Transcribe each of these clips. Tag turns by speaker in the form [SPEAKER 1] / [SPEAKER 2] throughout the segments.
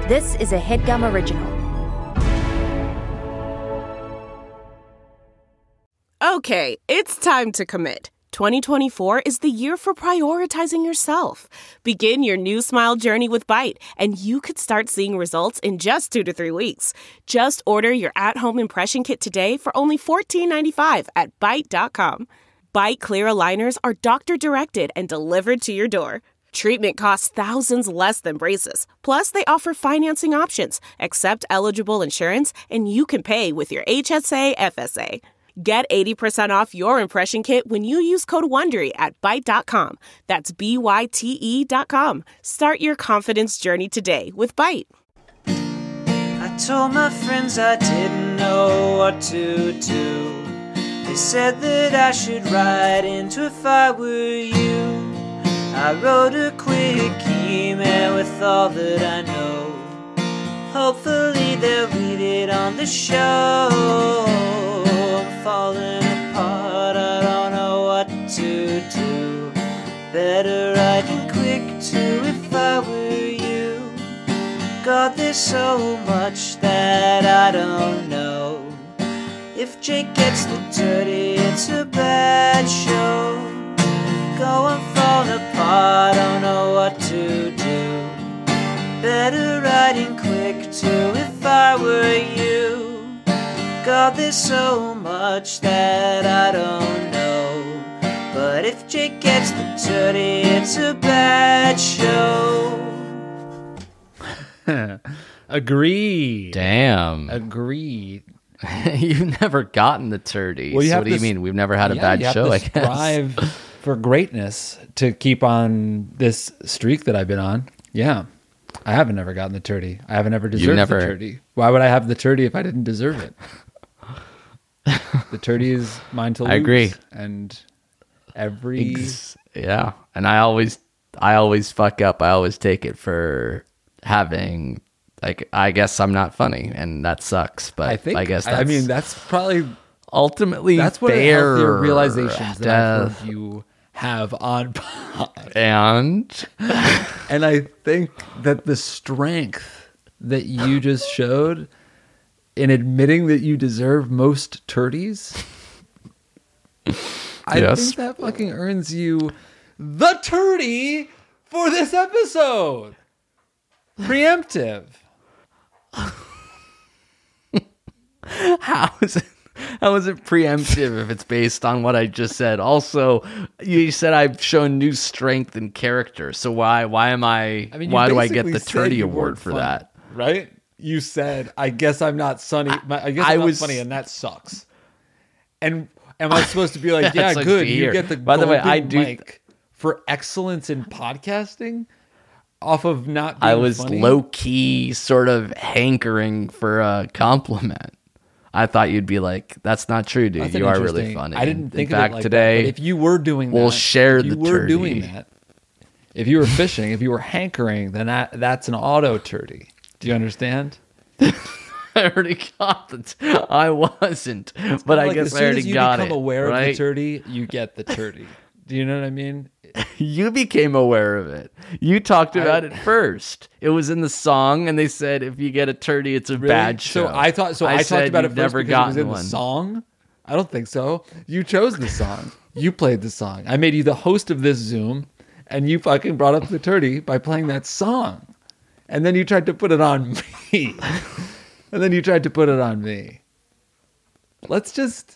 [SPEAKER 1] This is a HeadGum original.
[SPEAKER 2] Okay, it's time to commit. 2024 is the year for prioritizing yourself. Begin your new smile journey with Byte, and you could start seeing results in just 2 to 3 weeks. Just order your at-home impression kit today for only $14.95 at Byte.com. Byte Clear aligners are doctor-directed and delivered to your door. Treatment costs thousands less than braces. Plus, they offer financing options, accept eligible insurance, and you can pay with your HSA FSA. Get 80% off your impression kit when you use code WONDERY at Byte.com. That's BYTE.com. Start your confidence journey today with Byte.
[SPEAKER 3] I told my friends I didn't know what to do. They said that I should write into If I Were You. I wrote a quick email with all that I know. Hopefully they'll read it on the show. I'm falling apart, I don't know what to do. Better writing quick too if I were you. God, there's so much that I don't know. If Jake gets the dirty, it's a bad show. Go, I'm falling apart, don't know what to do. Better writing quick too if I were you. God, there's so much that I don't know. But if Jake gets the dirty, it's a bad show.
[SPEAKER 4] Agree.
[SPEAKER 5] Damn.
[SPEAKER 4] Agree.
[SPEAKER 5] You've never gotten the turdy.
[SPEAKER 4] Well,
[SPEAKER 5] So what do you mean? We've never had a bad show, I guess.
[SPEAKER 4] Strive for greatness to keep on this streak that I've been on. Yeah. I haven't never gotten the turdy. I haven't ever deserved the turdy. Why would I have the turdy if I didn't deserve it? The turdy is mine to lose.
[SPEAKER 5] I agree.
[SPEAKER 4] And every...
[SPEAKER 5] Yeah. And I always fuck up. I always take it for having... Like, I guess I'm not funny, and that sucks. But I guess
[SPEAKER 4] that's probably
[SPEAKER 5] ultimately
[SPEAKER 4] that's what
[SPEAKER 5] fair.
[SPEAKER 4] Healthier realizations that I've heard you have on pod.
[SPEAKER 5] And
[SPEAKER 4] I think that the strength that you just showed in admitting that you deserve most turdies, I think that fucking earns you the turdy for this episode. Preemptive.
[SPEAKER 5] How is it preemptive if it's based on what I just said? Also, you said I've shown new strength in character. So why do I get the Turdy Award for that?
[SPEAKER 4] Right? You said, I guess I'm not funny. I guess I'm not funny, and that sucks. And am I supposed to be like, yeah, good. You get the
[SPEAKER 5] By the way, I do
[SPEAKER 4] mic for excellence in podcasting? Off of not being
[SPEAKER 5] I was
[SPEAKER 4] funny?
[SPEAKER 5] low-key sort of hankering for a compliment. I thought you'd be like, that's not true, dude. You are really funny.
[SPEAKER 4] I didn't think
[SPEAKER 5] in
[SPEAKER 4] of
[SPEAKER 5] fact,
[SPEAKER 4] it like
[SPEAKER 5] today,
[SPEAKER 4] that. But if you were doing that,
[SPEAKER 5] we'll share the
[SPEAKER 4] were
[SPEAKER 5] turdy.
[SPEAKER 4] doing that, if you were fishing, if you were hankering, then that's an auto turdy. Do you understand?
[SPEAKER 5] I already got it. I wasn't, but I guess I already got it.
[SPEAKER 4] As soon as you become aware
[SPEAKER 5] right?
[SPEAKER 4] of the turdy, you get the turdy. Do you know what I mean?
[SPEAKER 5] You became aware of it. You talked about it first. It was in the song, and they said if you get a turdy, it's a bad show.
[SPEAKER 4] So I talked about it first
[SPEAKER 5] never
[SPEAKER 4] because it was in
[SPEAKER 5] one.
[SPEAKER 4] the song. I don't think so. You chose the song. You played the song. I made you the host of this Zoom, and you fucking brought up the turdy by playing that song. And then you tried to put it on me. Let's just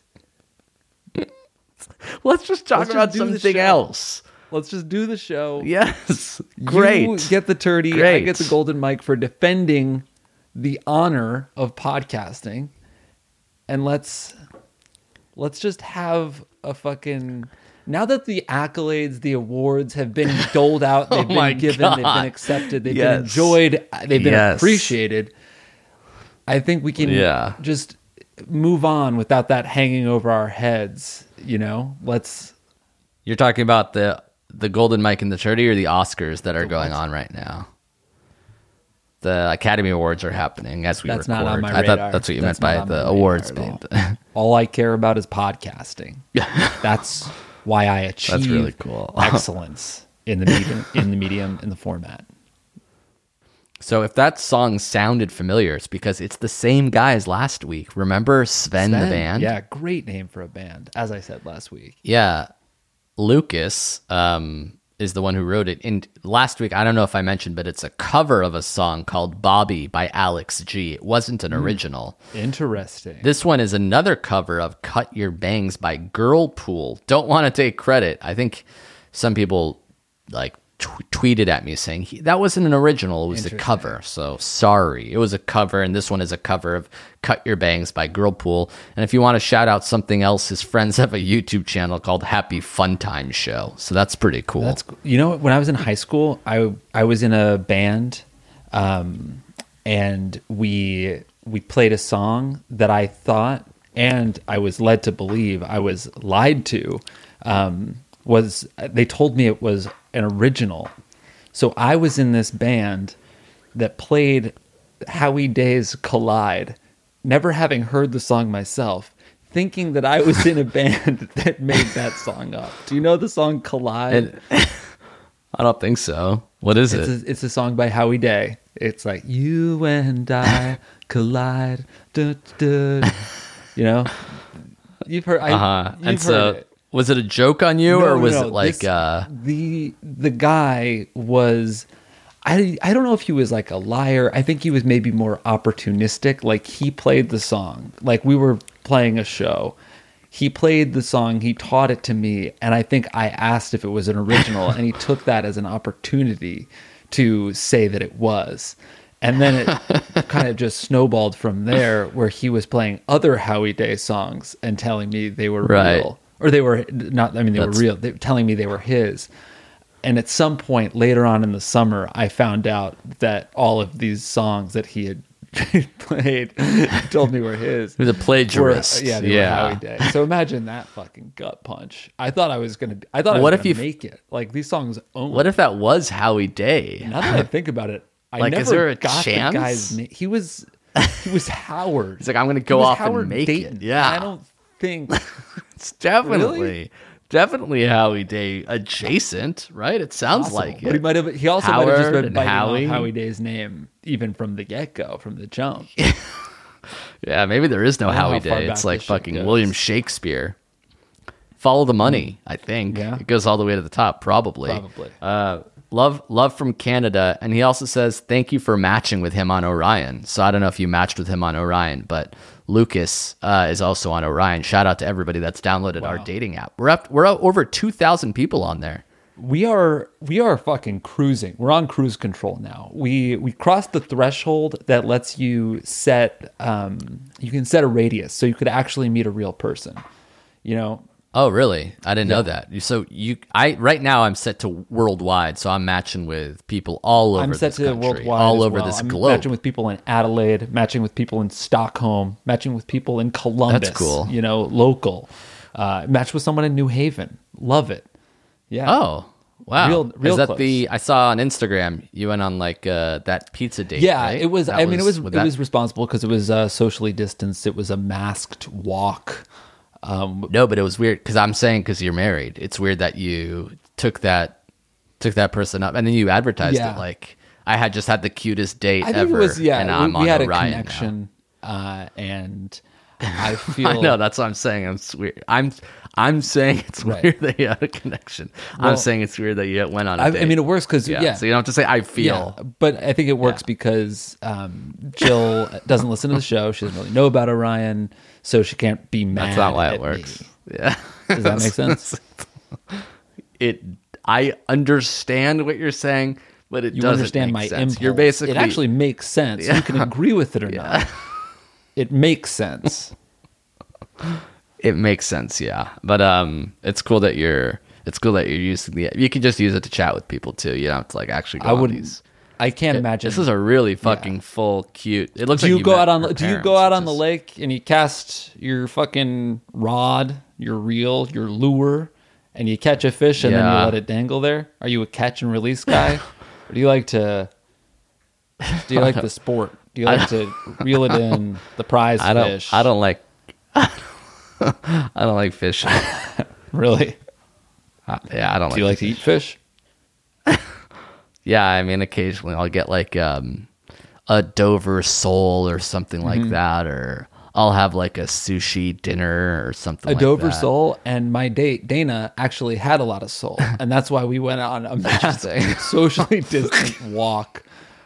[SPEAKER 5] talk about something else.
[SPEAKER 4] Let's just do the show.
[SPEAKER 5] Yes. Great.
[SPEAKER 4] You get the turdy.
[SPEAKER 5] Great.
[SPEAKER 4] I get the golden mic for defending the honor of podcasting. And let's just have a fucking... Now that the accolades, the awards have been doled out, they've been given,
[SPEAKER 5] God.
[SPEAKER 4] they've been accepted, they've been enjoyed, they've been appreciated. I think we can just move on without that hanging over our heads. You know,
[SPEAKER 5] You're talking about the Golden Mike and the Turdy, or the Oscars that are going on right now? The Academy Awards are happening as we record.
[SPEAKER 4] That's not on my
[SPEAKER 5] I
[SPEAKER 4] radar.
[SPEAKER 5] thought that's what you meant by the awards being.
[SPEAKER 4] All I care about is podcasting. That's why I achieve
[SPEAKER 5] That's really cool.
[SPEAKER 4] excellence in the medium, in the format.
[SPEAKER 5] So if that song sounded familiar, it's because it's the same guy as last week. Remember Sven the band?
[SPEAKER 4] Yeah, great name for a band, as I said last week.
[SPEAKER 5] Yeah. Lucas is the one who wrote it. And last week, I don't know if I mentioned, but it's a cover of a song called Bobby by Alex G. It wasn't an original.
[SPEAKER 4] Interesting.
[SPEAKER 5] This one is another cover of Cut Your Bangs by Girlpool. Don't want to take credit. I think some people like tweeted at me saying that wasn't an original, it was a cover, so sorry. It was a cover, and this one is a cover of Cut Your Bangs by Girlpool. And if you want to shout out something else, his friends have a YouTube channel called Happy Fun Time Show, so that's pretty cool.
[SPEAKER 4] You know, when I was in high school, I was in a band, and we played a song that I thought, and I was led to believe, I was lied to, they told me it was an original. So I was in this band that played Howie Day's Collide, never having heard the song myself, thinking that I was in a band that made that song up. Do you know the song Collide?
[SPEAKER 5] I don't think so. What is it?
[SPEAKER 4] It's a song by Howie Day. It's like, you and I collide. Duh, duh. You know? You've heard, you've heard it.
[SPEAKER 5] Was it a joke on you, or was it like
[SPEAKER 4] the guy was? I don't know if he was like a liar. I think he was maybe more opportunistic. Like, he played the song. Like, we were playing a show. He played the song. He taught it to me, and I think I asked if it was an original, and he took that as an opportunity to say that it was. And then it kind of just snowballed from there, where he was playing other Howie Day songs and telling me they were real. Or they were not, I mean, they were real. They were telling me they were his. And at some point later on in the summer, I found out that all of these songs that he had played told me were his.
[SPEAKER 5] He was a plagiarist.
[SPEAKER 4] They were Howie Day. So imagine that fucking gut punch. I thought I was going to make it. Like, these songs own.
[SPEAKER 5] What if that was Howie Day?
[SPEAKER 4] Now that I think about it, I never
[SPEAKER 5] is there a
[SPEAKER 4] got
[SPEAKER 5] chance?
[SPEAKER 4] The guy's name. He was Howard.
[SPEAKER 5] He's like, I'm going to go off
[SPEAKER 4] Howard
[SPEAKER 5] and make
[SPEAKER 4] Dayton.
[SPEAKER 5] it. Yeah.
[SPEAKER 4] I don't think...
[SPEAKER 5] It's definitely Howie Day adjacent, right? It sounds like it.
[SPEAKER 4] But he also might have just been biting off Howie Day's name even from the get-go, from the jump.
[SPEAKER 5] Yeah, maybe there is no Howie Day. It's like fucking William Shakespeare. Follow the money, I think. Yeah. It goes all the way to the top, probably. Love from Canada. And he also says, thank you for matching with him on Orion. So I don't know if you matched with him on Orion, but Lucas is also on Orion. Shout out to everybody that's downloaded our dating app. We're over 2,000 people on there.
[SPEAKER 4] We are fucking cruising. We're on cruise control now. We crossed the threshold that lets you set you can set a radius, so you could actually meet a real person. You know.
[SPEAKER 5] Oh, really? I didn't know that. So right now I'm set to worldwide, so I'm matching with people all over this country,
[SPEAKER 4] worldwide
[SPEAKER 5] all over this globe.
[SPEAKER 4] Matching with people in Adelaide, matching with people in Stockholm, matching with people in Columbus.
[SPEAKER 5] That's cool.
[SPEAKER 4] You know, local. Match with someone in New Haven. Love it. Yeah.
[SPEAKER 5] Oh, wow.
[SPEAKER 4] Real
[SPEAKER 5] Is that
[SPEAKER 4] close.
[SPEAKER 5] I saw on Instagram you went on like that pizza date.
[SPEAKER 4] Yeah,
[SPEAKER 5] right?
[SPEAKER 4] it was. It was responsible because it was socially distanced. It was a masked walk.
[SPEAKER 5] No, but it was weird because you're married. It's weird that you took that person up and then you advertised it like I had just had the cutest date ever. And I'm on
[SPEAKER 4] had
[SPEAKER 5] Orion
[SPEAKER 4] a connection, and I feel.
[SPEAKER 5] I know, that's what I'm saying. It's weird. I'm saying it's weird that you had a connection. Well, I'm saying it's weird that you went on a date.
[SPEAKER 4] I mean, it works because
[SPEAKER 5] so you don't have to say I feel.
[SPEAKER 4] Yeah, but I think it works because Jill doesn't listen to the show. She doesn't really know about Orion, so she can't be mad.
[SPEAKER 5] That's not why it
[SPEAKER 4] works.
[SPEAKER 5] Me. Yeah,
[SPEAKER 4] does that make sense?
[SPEAKER 5] I understand what you're saying, but it doesn't
[SPEAKER 4] understand
[SPEAKER 5] make
[SPEAKER 4] my
[SPEAKER 5] sense.
[SPEAKER 4] impulse.
[SPEAKER 5] You're basically
[SPEAKER 4] it actually makes sense. Yeah. You can agree with it or not. It makes sense.
[SPEAKER 5] It makes sense, yeah. But it's cool that you're using the. You can just use it to chat with people too. You don't have to like actually go on these.
[SPEAKER 4] I can't imagine.
[SPEAKER 5] This is a really fucking full, cute. It looks. Do
[SPEAKER 4] you go out on the lake and you cast your fucking rod, your reel, your lure, and you catch a fish and then you let it dangle there? Are you a catch and release guy, or do you like the sport? Do you like to reel it in the prize fish?
[SPEAKER 5] I don't like. I don't like fishing.
[SPEAKER 4] Really?
[SPEAKER 5] Yeah, I don't.
[SPEAKER 4] Do you like to eat fish?
[SPEAKER 5] Yeah, I mean, occasionally I'll get like a Dover sole or something like that, or I'll have like a sushi dinner or something like that.
[SPEAKER 4] A Dover sole, and my date, Dana, actually had a lot of soul. And that's why we went on a massive socially distant walk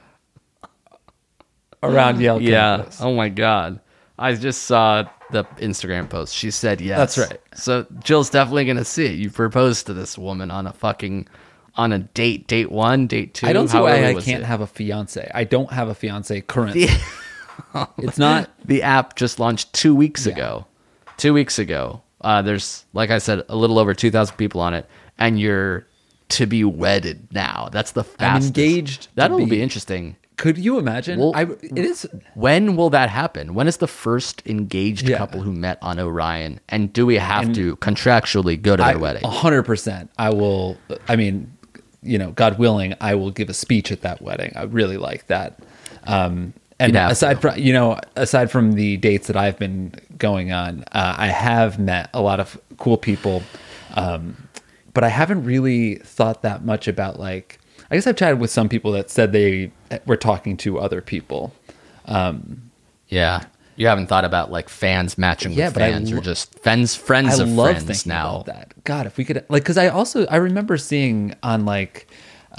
[SPEAKER 4] around Yale campus.
[SPEAKER 5] Oh my God. I just saw the Instagram post. She said yes.
[SPEAKER 4] That's right.
[SPEAKER 5] So Jill's definitely going to see it. You proposed to this woman on a date. Date 1, date 2.
[SPEAKER 4] I don't see why I can't have a fiance. I don't have a fiance currently. It's not.
[SPEAKER 5] The app just launched 2 weeks ago. 2 weeks ago. There's, like I said, a little over 2,000 people on it, and you're to be wedded now. That's the fastest.
[SPEAKER 4] I'm engaged.
[SPEAKER 5] That'll be interesting.
[SPEAKER 4] Could you imagine? It is.
[SPEAKER 5] When will that happen? When is the first engaged couple who met on Orion? And do we have to contractually go to their wedding?
[SPEAKER 4] 100%. I will. I mean, God willing, I will give a speech at that wedding. I really like that. And aside from the dates that I've been going on, I have met a lot of cool people, but I haven't really thought that much about like. I guess I've chatted with some people that said they were talking to other people.
[SPEAKER 5] Yeah. You haven't thought about like fans matching with fans or just friends of friends now.
[SPEAKER 4] About that. God, if we could, like, because I remember seeing on like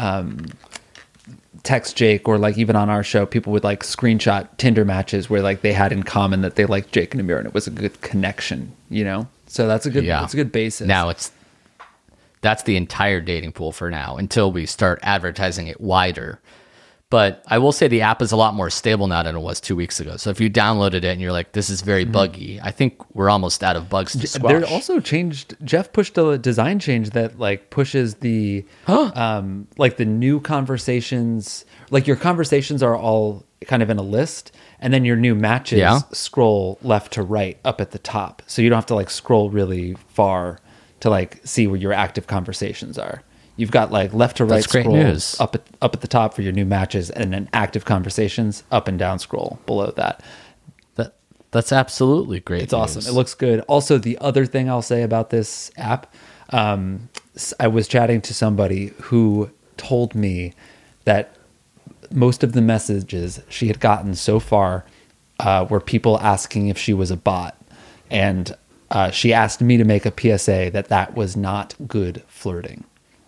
[SPEAKER 4] Text Jake or like even on our show, people would like screenshot Tinder matches where like they had in common that they liked Jake and Amir and it was a good connection, So that's a good basis.
[SPEAKER 5] Now that's the entire dating pool for now until we start advertising it wider. But I will say the app is a lot more stable now than it was 2 weeks ago. So if you downloaded it and you're like, this is very buggy, I think we're almost out of bugs to squash.
[SPEAKER 4] They're also changed. Jeff pushed a design change that like pushes the, like the new conversations, like your conversations are all kind of in a list and then your new matches scroll left to right up at the top. So you don't have to like scroll really far to like see where your active conversations are. You've got like left to right scrolls up at the top for your new matches and then active conversations up and down scroll below that.
[SPEAKER 5] That's absolutely great.
[SPEAKER 4] It's awesome. It looks good. Also, the other thing I'll say about this app, I was chatting to somebody who told me that most of the messages she had gotten so far were people asking if she was a bot. And she asked me to make a PSA that was not good flirting.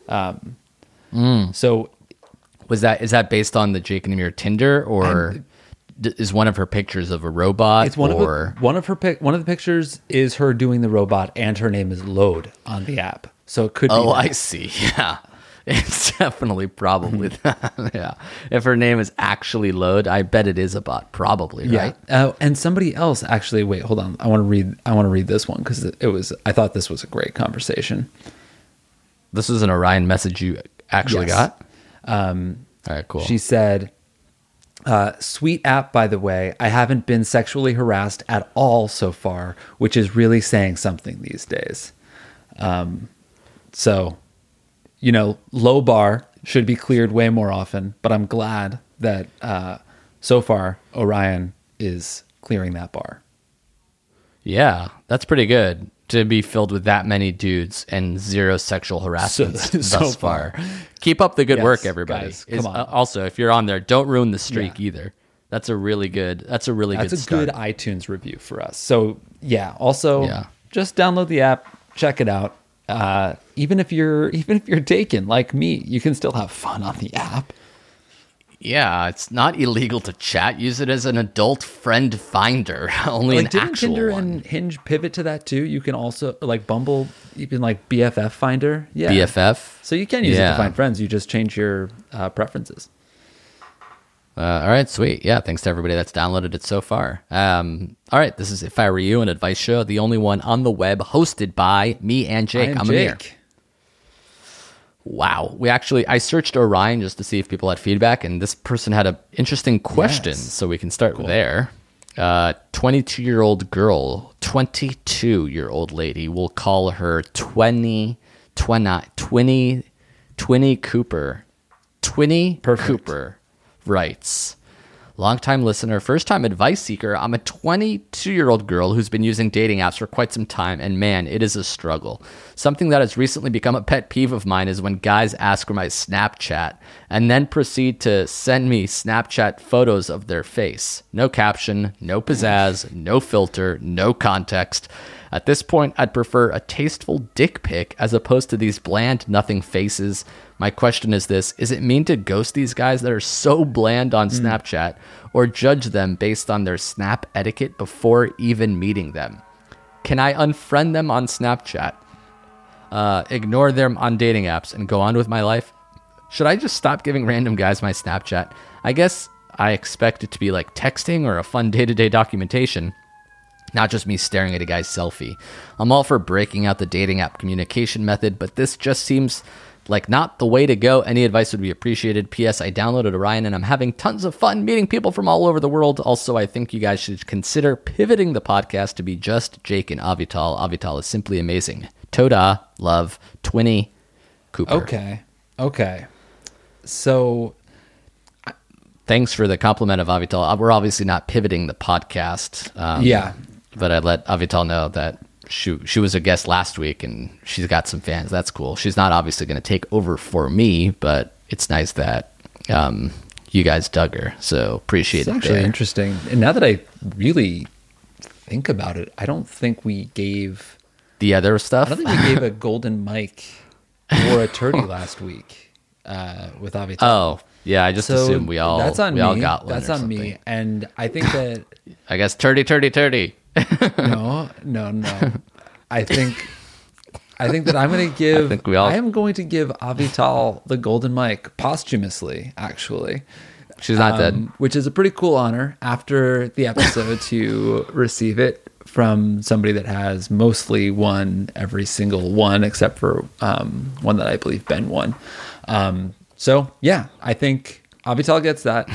[SPEAKER 4] So
[SPEAKER 5] is that based on the Jake and Amir Tinder, or is one of her pictures of a robot?
[SPEAKER 4] It's one of the pictures is her doing the robot, and her name is Load on the app. So it could be.
[SPEAKER 5] Oh, I see. Yeah. It's definitely probably that. Yeah. If her name is actually Load, I bet it is a bot, probably, right?
[SPEAKER 4] And somebody else actually, wait, hold on. I want to read this one because I thought this was a great conversation.
[SPEAKER 5] This is an Orion message you actually got?
[SPEAKER 4] All
[SPEAKER 5] right, cool.
[SPEAKER 4] She said, sweet app, by the way. I haven't been sexually harassed at all so far, which is really saying something these days. So, low bar should be cleared way more often, but I'm glad that so far Orion is clearing that bar.
[SPEAKER 5] Yeah, that's pretty good to be filled with that many dudes and zero sexual harassment thus far. Keep up the good work, everybody.
[SPEAKER 4] Guys, come on.
[SPEAKER 5] Also, if you're on there, don't ruin the streak either. That's a really good start.
[SPEAKER 4] Good iTunes review for us. So just download the app, check it out. Even if you're taken like me, you can still have fun on the app.
[SPEAKER 5] Yeah, it's not illegal to chat. Use it as an adult friend finder. Only an actual
[SPEAKER 4] Tinder
[SPEAKER 5] one.
[SPEAKER 4] And Hinge pivot to that too? You can also like Bumble, even like BFF finder. Yeah,
[SPEAKER 5] BFF.
[SPEAKER 4] So you can use it to find friends. You just change your preferences.
[SPEAKER 5] All right, sweet. Yeah, thanks to everybody that's downloaded it so far. All right, this is If I Were You, an advice show, the only one on the web, hosted by me and Jake. I'm Amir. Wow. I searched Orion just to see if people had feedback, and this person had an interesting question, so we can start there. 22-year-old girl, 22-year-old lady, we'll call her Twinny Cooper. Twinny Cooper writes, Longtime listener, first-time advice seeker. I'm a 22-year-old girl who's been using dating apps for quite some time, and man, it is a struggle. Something that has recently become a pet peeve of mine is when guys ask for my Snapchat and then proceed to send me Snapchat photos of their face. No caption, no pizzazz, no filter, no context. At this point, I'd prefer a tasteful dick pic as opposed to these bland nothing faces. My question is this: is it mean to ghost these guys that are so bland on Snapchat, or judge them based on their Snap etiquette before even meeting them? Can I unfriend them on Snapchat, ignore them on dating apps, and go on with my life? Should I just stop giving random guys my Snapchat? I guess I expect it to be like texting or a fun day-to-day documentation, not just me staring at a guy's selfie. I'm all for breaking out the dating app communication method, but this just seems like not the way to go. Any advice would be appreciated. P.S. I downloaded Orion and I'm having tons of fun meeting people from all over the world. Also, I think you guys should consider pivoting the podcast to be just Jake and Avital. Avital is simply amazing. Toda, love, Twinny, Cooper.
[SPEAKER 4] Okay. So
[SPEAKER 5] thanks for the compliment of Avital. We're obviously not pivoting the podcast. But I let Avital know that she was a guest last week and she's got some fans. That's cool. She's not obviously going to take over for me, but it's nice that you guys dug her. So appreciate it.
[SPEAKER 4] It's actually interesting. And now that I really think about it, I don't think we gave
[SPEAKER 5] the other stuff.
[SPEAKER 4] I don't think we gave a golden mic or a turdy last week with Avital.
[SPEAKER 5] Oh, yeah. I just assumed we all got one.
[SPEAKER 4] That's on me. And I think that
[SPEAKER 5] I guess turdy.
[SPEAKER 4] No. I think that I'm going to give. I am going to give Avital the golden mic posthumously. Actually,
[SPEAKER 5] she's not dead,
[SPEAKER 4] which is a pretty cool honor after the episode to receive it from somebody that has mostly won every single one except for one that I believe Ben won. So yeah, I think Avital gets that.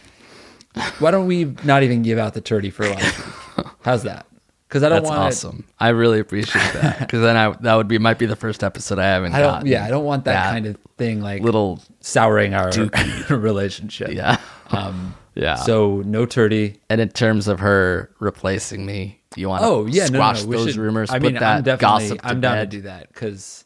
[SPEAKER 4] Why don't we not even give out the turdy for last week? How's that? Because I don't want.
[SPEAKER 5] That's awesome. I really appreciate that. Because then that might be the first episode I haven't gotten.
[SPEAKER 4] Yeah, I don't want that kind of thing, like little souring our relationship.
[SPEAKER 5] Yeah. Yeah.
[SPEAKER 4] So no turdy.
[SPEAKER 5] And in terms of her replacing me, you want to squash those rumors?
[SPEAKER 4] I mean,
[SPEAKER 5] put that gossip to
[SPEAKER 4] I'm down
[SPEAKER 5] bed.
[SPEAKER 4] to do that because.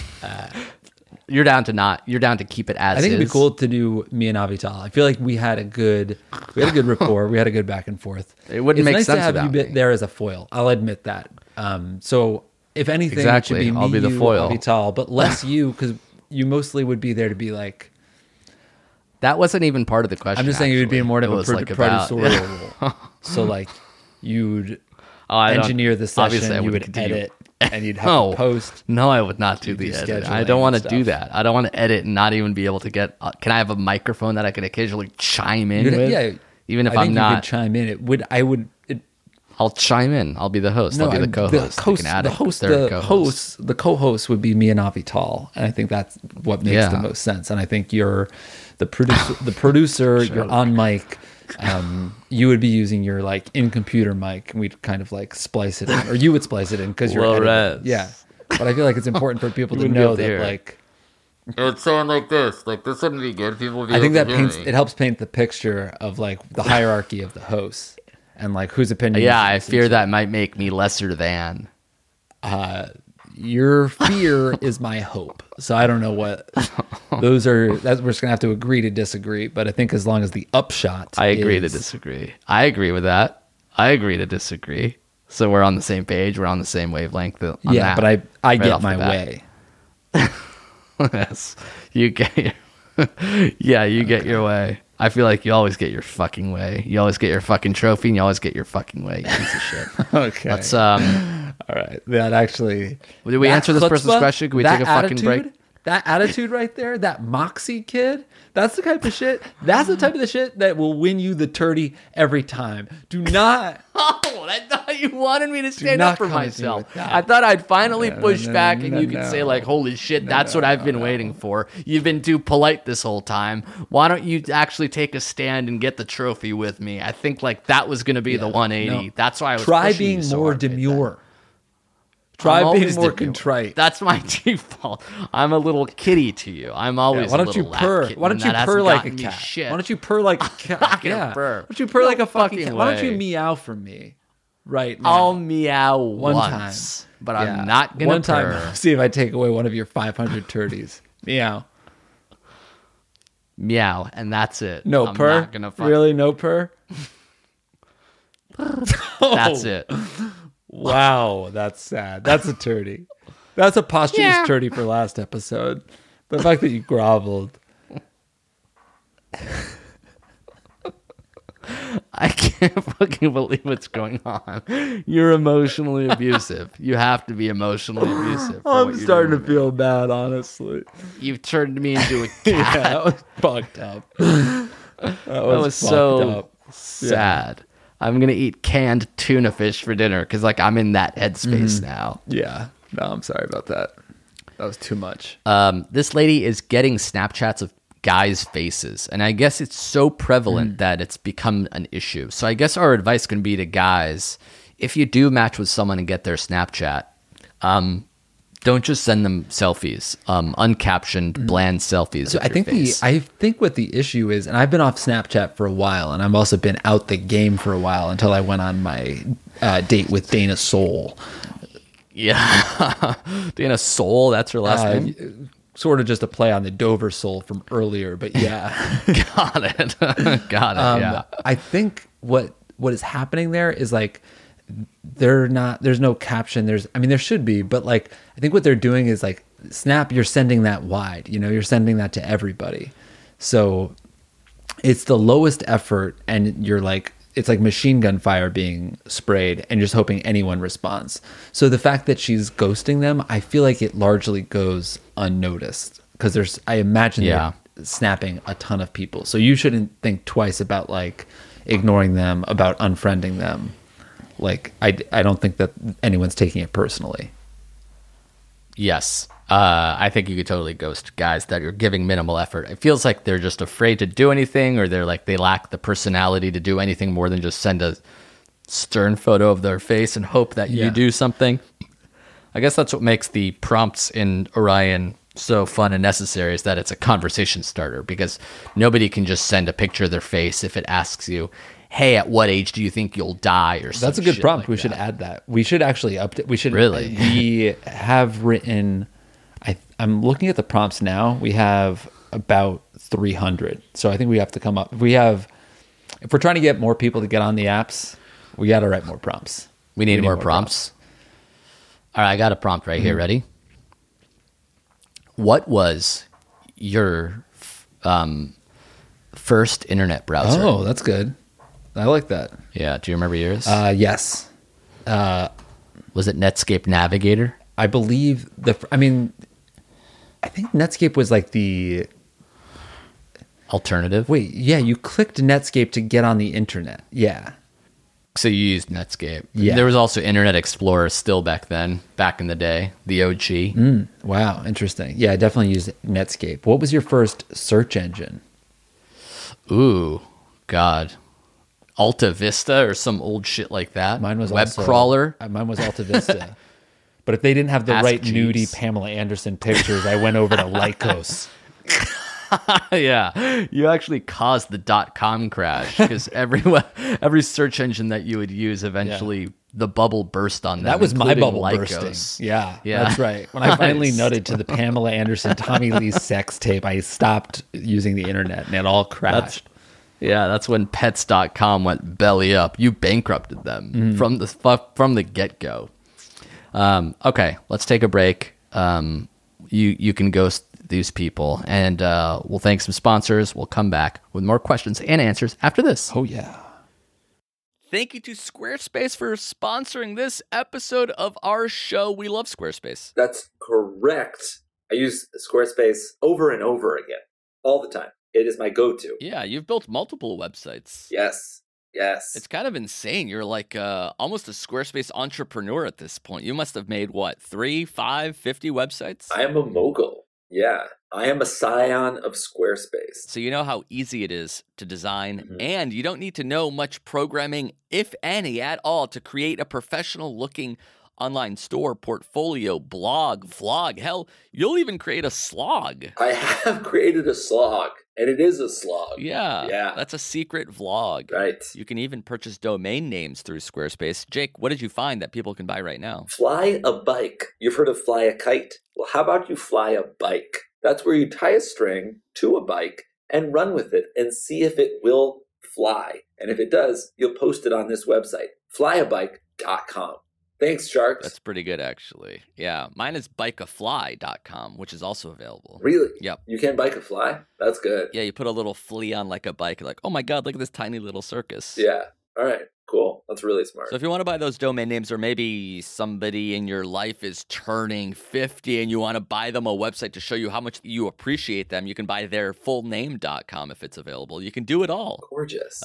[SPEAKER 5] You're down to keep it as is.
[SPEAKER 4] I think it'd be cool to do me and Avital. I feel like we had a good rapport. We had a good back and forth.
[SPEAKER 5] It wouldn't make sense
[SPEAKER 4] to have you there as a foil. I'll admit that. So if anything, it should be me,
[SPEAKER 5] I'll be the foil.
[SPEAKER 4] Avital, but less you because you mostly would be there to be like.
[SPEAKER 5] That wasn't even part of the question.
[SPEAKER 4] I'm just saying it would be more of a producerial role. So like you'd engineer the session, you would edit. And you'd have to post.
[SPEAKER 5] No, I would not do the edit. I don't want to do that. I don't want to edit and not even be able to get. Can I have a microphone that I can occasionally chime in with? Yeah, even if I'm not.
[SPEAKER 4] You could chime in.
[SPEAKER 5] I'll chime in. I'll be the host. I'll be the co-host.
[SPEAKER 4] The co-host would be me and Avital, and I think that's what makes the most sense. And I think you're the producer. You're on mic. You would be using your like in computer mic, and we'd kind of like splice it in, or you would splice it in because you're editing. Yeah. But I feel like it's important for people to know that like
[SPEAKER 5] it would sound like this. Like this wouldn't be good. People would be.
[SPEAKER 4] I think that helps paint the picture of like the hierarchy of the hosts and like whose opinion.
[SPEAKER 5] Yeah, I fear that might make me lesser than.
[SPEAKER 4] Your fear is my hope. So I don't know what those are. We're just gonna have to agree to disagree. But I think as long as the upshot,
[SPEAKER 5] I agree to disagree. I agree with that. I agree to disagree. So we're on the same page. We're on the same wavelength. But
[SPEAKER 4] I get my way.
[SPEAKER 5] Yes, you get you get your way. I feel like you always get your fucking way. You always get your fucking trophy, and you always get your fucking way. You piece of shit.
[SPEAKER 4] Okay.
[SPEAKER 5] Let's
[SPEAKER 4] all right. That actually.
[SPEAKER 5] Did we answer this person's question? Can we take a fucking break?
[SPEAKER 4] That attitude right there, that moxie kid, that's the type of shit. That's the type of the shit that will win you the turdy every time. Do not.
[SPEAKER 5] Oh, I thought you wanted me to stand up for myself. I thought I'd finally push back and you could say like, holy shit, that's what I've been waiting for. You've been too polite this whole time. Why don't you actually take a stand and get the trophy with me? I think like that was going to be the 180. That's why I was
[SPEAKER 4] try being more demure. Try being more contrite.
[SPEAKER 5] That's my default. I'm a little kitty to you. I'm always
[SPEAKER 4] why don't you purr? Why don't you purr like a cat?
[SPEAKER 5] Shit.
[SPEAKER 4] Why don't you purr like a cat?
[SPEAKER 5] Yeah. Purr.
[SPEAKER 4] Why don't you purr like a fucking cat? Why don't you meow for me right now?
[SPEAKER 5] I'll meow
[SPEAKER 4] one
[SPEAKER 5] once,
[SPEAKER 4] time.
[SPEAKER 5] But I'm not going to purr.
[SPEAKER 4] One time, see if I take away one of your 500 turdies. Meow.
[SPEAKER 5] Meow, and that's it.
[SPEAKER 4] No
[SPEAKER 5] I'm
[SPEAKER 4] purr?
[SPEAKER 5] Not gonna
[SPEAKER 4] really? No purr?
[SPEAKER 5] That's it.
[SPEAKER 4] Wow, that's sad. That's a turdy. That's a posthumous turdy for last episode. The fact that you groveled.
[SPEAKER 5] I can't fucking believe what's going on. You're emotionally abusive. You have to be emotionally abusive.
[SPEAKER 4] I'm starting to feel bad, honestly.
[SPEAKER 5] You've turned me into a cat.
[SPEAKER 4] Yeah, that was fucked up. That was
[SPEAKER 5] so sad. Yeah. I'm going to eat canned tuna fish for dinner because I'm in that headspace now.
[SPEAKER 4] Yeah. No, I'm sorry about that. That was too much.
[SPEAKER 5] This lady is getting Snapchats of guys' faces, and I guess it's so prevalent that it's become an issue. So I guess our advice can be to guys, if you do match with someone and get their Snapchat, don't just send them selfies, uncaptioned, bland selfies.
[SPEAKER 4] So I think what the issue is, and I've been off Snapchat for a while, and I've also been out the game for a while until I went on my date with Dana Soul.
[SPEAKER 5] Yeah, Dana Soul, that's her last name.
[SPEAKER 4] Sort of just a play on the Dover Soul from earlier, but yeah.
[SPEAKER 5] Got it. Yeah.
[SPEAKER 4] I think what is happening there is there's no caption. There should be, but I think what they're doing is Snap, you're sending that wide, you're sending that to everybody. So it's the lowest effort, and it's like machine gun fire being sprayed, and you're just hoping anyone responds. So the fact that she's ghosting them, I feel like it largely goes unnoticed because I imagine they're snapping a ton of people. So you shouldn't think twice about ignoring them, about unfriending them. I don't think that anyone's taking it personally.
[SPEAKER 5] Yes. I think you could totally ghost guys that are giving minimal effort. It feels like they're just afraid to do anything, or they lack the personality to do anything more than just send a stern photo of their face and hope that you do something. I guess that's what makes the prompts in Orion so fun and necessary, is that it's a conversation starter, because nobody can just send a picture of their face if it asks you, hey, at what age do you think you'll die, or something.
[SPEAKER 4] That's a good prompt. We should add that. We should actually update. We should
[SPEAKER 5] really.
[SPEAKER 4] We have written. I'm looking at the prompts now. We have about 300. So I think we have to come up. If we're trying to get more people to get on the apps, we got to write more prompts.
[SPEAKER 5] We need more prompts. All right, I got a prompt right here. Ready? What was your first internet browser?
[SPEAKER 4] Oh, that's good. I like that.
[SPEAKER 5] Yeah. Do you remember yours?
[SPEAKER 4] Yes.
[SPEAKER 5] Was it Netscape Navigator?
[SPEAKER 4] I believe I think Netscape was the
[SPEAKER 5] alternative.
[SPEAKER 4] Wait, yeah, you clicked Netscape to get on the internet. Yeah.
[SPEAKER 5] So you used Netscape.
[SPEAKER 4] Yeah.
[SPEAKER 5] There was also Internet Explorer still back then, back in the day, the OG.
[SPEAKER 4] Wow, interesting. Yeah, I definitely used Netscape. What was your first search engine?
[SPEAKER 5] Ooh, God. Alta Vista or some old shit like that.
[SPEAKER 4] Mine was
[SPEAKER 5] Webcrawler.
[SPEAKER 4] Mine was Alta Vista. But if they didn't have the right nudie Pamela Anderson pictures, I went over to Lycos.
[SPEAKER 5] Yeah, you actually caused the .com crash, because every search engine that you would use, eventually the bubble burst on them.
[SPEAKER 4] That was my bubble
[SPEAKER 5] Lycos.
[SPEAKER 4] bursting. Yeah, that's right. When I finally nutted to the Pamela Anderson, Tommy Lee sex tape, I stopped using the internet, and it all crashed.
[SPEAKER 5] That's when pets.com went belly up. You bankrupted them from the get-go. Okay, let's take a break. You can ghost these people, and we'll thank some sponsors. We'll come back with more questions and answers after this.
[SPEAKER 4] Oh, yeah.
[SPEAKER 5] Thank you to Squarespace for sponsoring this episode of our show. We love Squarespace.
[SPEAKER 6] That's correct. I use Squarespace over and over again, all the time. It is my go-to.
[SPEAKER 5] Yeah, you've built multiple websites.
[SPEAKER 6] Yes.
[SPEAKER 5] It's kind of insane. You're almost a Squarespace entrepreneur at this point. You must have made, 3, 5, 50 websites?
[SPEAKER 6] I am a mogul. Yeah, I am a scion of Squarespace.
[SPEAKER 5] So you know how easy it is to design, and you don't need to know much programming, if any, at all, to create a professional-looking online store, portfolio, blog, vlog. Hell, you'll even create a slog.
[SPEAKER 6] I have created a slog, and it is a slog.
[SPEAKER 5] Yeah. That's a secret vlog.
[SPEAKER 6] Right.
[SPEAKER 5] You can even purchase domain names through Squarespace. Jake, what did you find that people can buy right now?
[SPEAKER 6] Fly a bike. You've heard of fly a kite? Well, how about you fly a bike? That's where you tie a string to a bike and run with it and see if it will fly. And if it does, you'll post it on this website, flyabike.com. Thanks, Sharks.
[SPEAKER 5] That's pretty good, actually. Yeah, mine is bikeafly.com, which is also available.
[SPEAKER 6] Really?
[SPEAKER 5] Yep.
[SPEAKER 6] You can bike a fly? That's good.
[SPEAKER 5] Yeah, you put a little flea on like a bike. You're like, oh my God, look at this tiny little circus.
[SPEAKER 6] Yeah. All right. Cool. That's really smart.
[SPEAKER 5] So if you want to buy those domain names, or maybe somebody in your life is turning 50 and you want to buy them a website to show you how much you appreciate them, you can buy their fullname.com if it's available. You can do it all.
[SPEAKER 6] Gorgeous.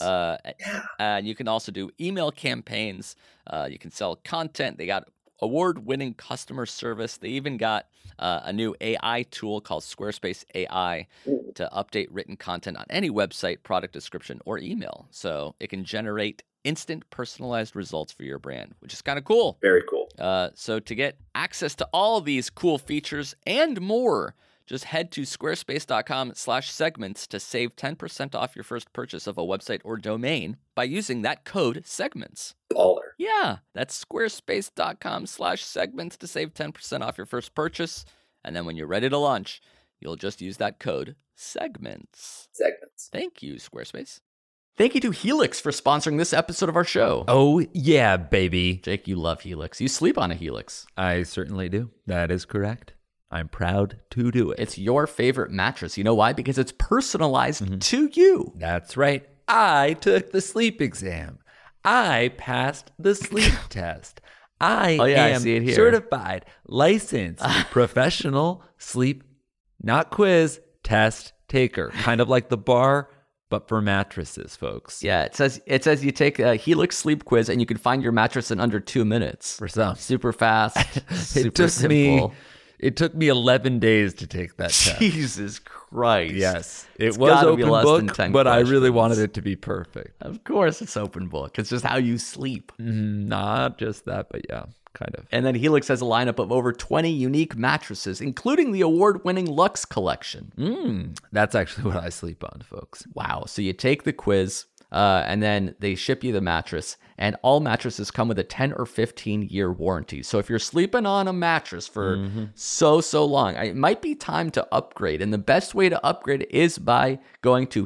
[SPEAKER 5] And you can also do email campaigns. You can sell content. They got award-winning customer service. They even got a new AI tool called Squarespace AI to update written content on any website, product description, or email. So it can generate instant personalized results for your brand, which is kind of cool.
[SPEAKER 6] Very cool.
[SPEAKER 5] So to get access to all these cool features and more, just head to squarespace.com/segments to save 10% off your first purchase of a website or domain by using that code segments.
[SPEAKER 6] Baller.
[SPEAKER 5] Yeah, that's squarespace.com/segments to save 10% off your first purchase. And then when you're ready to launch, you'll just use that code segments. Thank you, Squarespace. Thank you to Helix for sponsoring this episode of our show.
[SPEAKER 4] Oh, yeah, baby.
[SPEAKER 5] Jake, you love Helix. You sleep on a Helix.
[SPEAKER 4] I certainly do. That is correct. I'm proud to do it.
[SPEAKER 5] It's your favorite mattress. You know why? Because it's personalized to you.
[SPEAKER 4] That's right. I took the sleep exam. I passed the sleep test. I am
[SPEAKER 5] see it here.
[SPEAKER 4] certified, licensed, professional sleep, not quiz, test taker. Kind of like the bar, but for mattresses, folks.
[SPEAKER 5] Yeah, it says you take a Helix sleep quiz and you can find your mattress in under 2 minutes.
[SPEAKER 4] For some.
[SPEAKER 5] Super fast, super simple.
[SPEAKER 4] It took me 11 days to take that test.
[SPEAKER 5] Jesus Christ.
[SPEAKER 4] Yes. It was open book, but I really wanted it to be perfect.
[SPEAKER 5] Of course it's open book. It's just how you sleep.
[SPEAKER 4] Not just that, but yeah, kind of.
[SPEAKER 5] And then Helix has a lineup of over 20 unique mattresses, including the award-winning Luxe collection.
[SPEAKER 4] That's actually what I sleep on, folks.
[SPEAKER 5] Wow. So you take the quiz, and then they ship you the mattress, and all mattresses come with a 10 or 15-year warranty. So if you're sleeping on a mattress for so long, it might be time to upgrade. And the best way to upgrade is by going to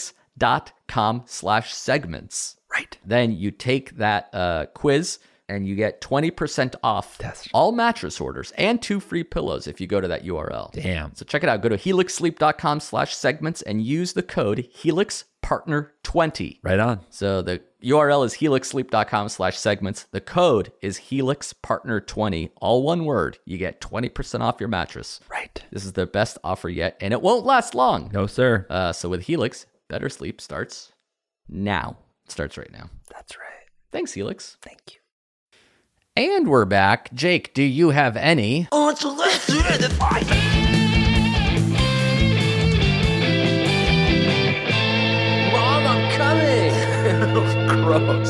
[SPEAKER 5] helix.com/segments.
[SPEAKER 4] Right.
[SPEAKER 5] Then you take that quiz, and you get 20% off all mattress orders and 2 free pillows if you go to that URL.
[SPEAKER 4] Damn.
[SPEAKER 5] So check it out. Go to helixsleep.com/segments and use the code HelixPartner20.
[SPEAKER 4] Right on.
[SPEAKER 5] So the URL is helixsleep.com/segments. The code is HelixPartner20. All one word. You get 20% off your mattress.
[SPEAKER 4] Right.
[SPEAKER 5] This is the best offer yet, and it won't last long.
[SPEAKER 4] No, sir.
[SPEAKER 5] So with Helix, better sleep starts now. It starts right now.
[SPEAKER 4] That's right.
[SPEAKER 5] Thanks, Helix.
[SPEAKER 4] Thank you.
[SPEAKER 5] And we're back. Jake, do you have any?
[SPEAKER 3] On to let's do the fight. Mom, I'm coming. Gross.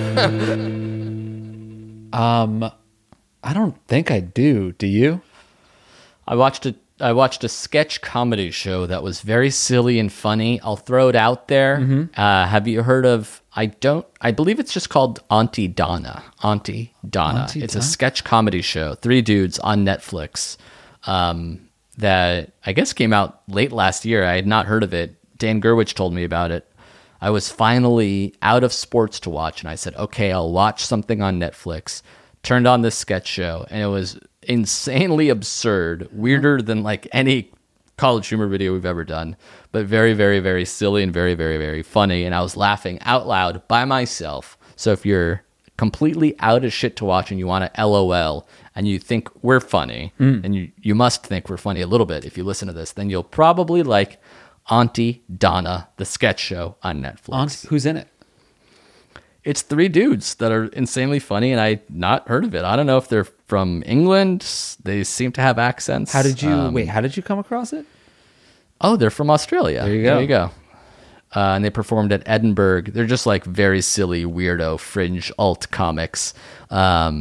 [SPEAKER 4] I don't think I do. Do you?
[SPEAKER 5] I watched a sketch comedy show that was very silly and funny. I'll throw it out there. Have you heard of? I believe it's just called Auntie Donna. Auntie Donna. It's a sketch comedy show. 3 dudes on Netflix. That I guess came out late last year. I had not heard of it. Dan Gerwich told me about it. I was finally out of sports to watch, and I said, "Okay, I'll watch something on Netflix." Turned on this sketch show, and it was insanely absurd, weirder than like any College Humor video we've ever done, but very, very, very silly and very, very, very funny. And I was laughing out loud by myself. So if you're completely out of shit to watch and you want to LOL and you think we're funny, and you must think we're funny a little bit if you listen to this, then you'll probably like Auntie Donna, the sketch show on Netflix.
[SPEAKER 4] Who's in it?
[SPEAKER 5] It's 3 dudes that are insanely funny, and I'd not heard of it. I don't know if they're from England. They seem to have accents.
[SPEAKER 4] How did you come across it?
[SPEAKER 5] Oh, they're from Australia.
[SPEAKER 4] There you go.
[SPEAKER 5] And they performed at Edinburgh. They're just like very silly, weirdo, fringe alt comics.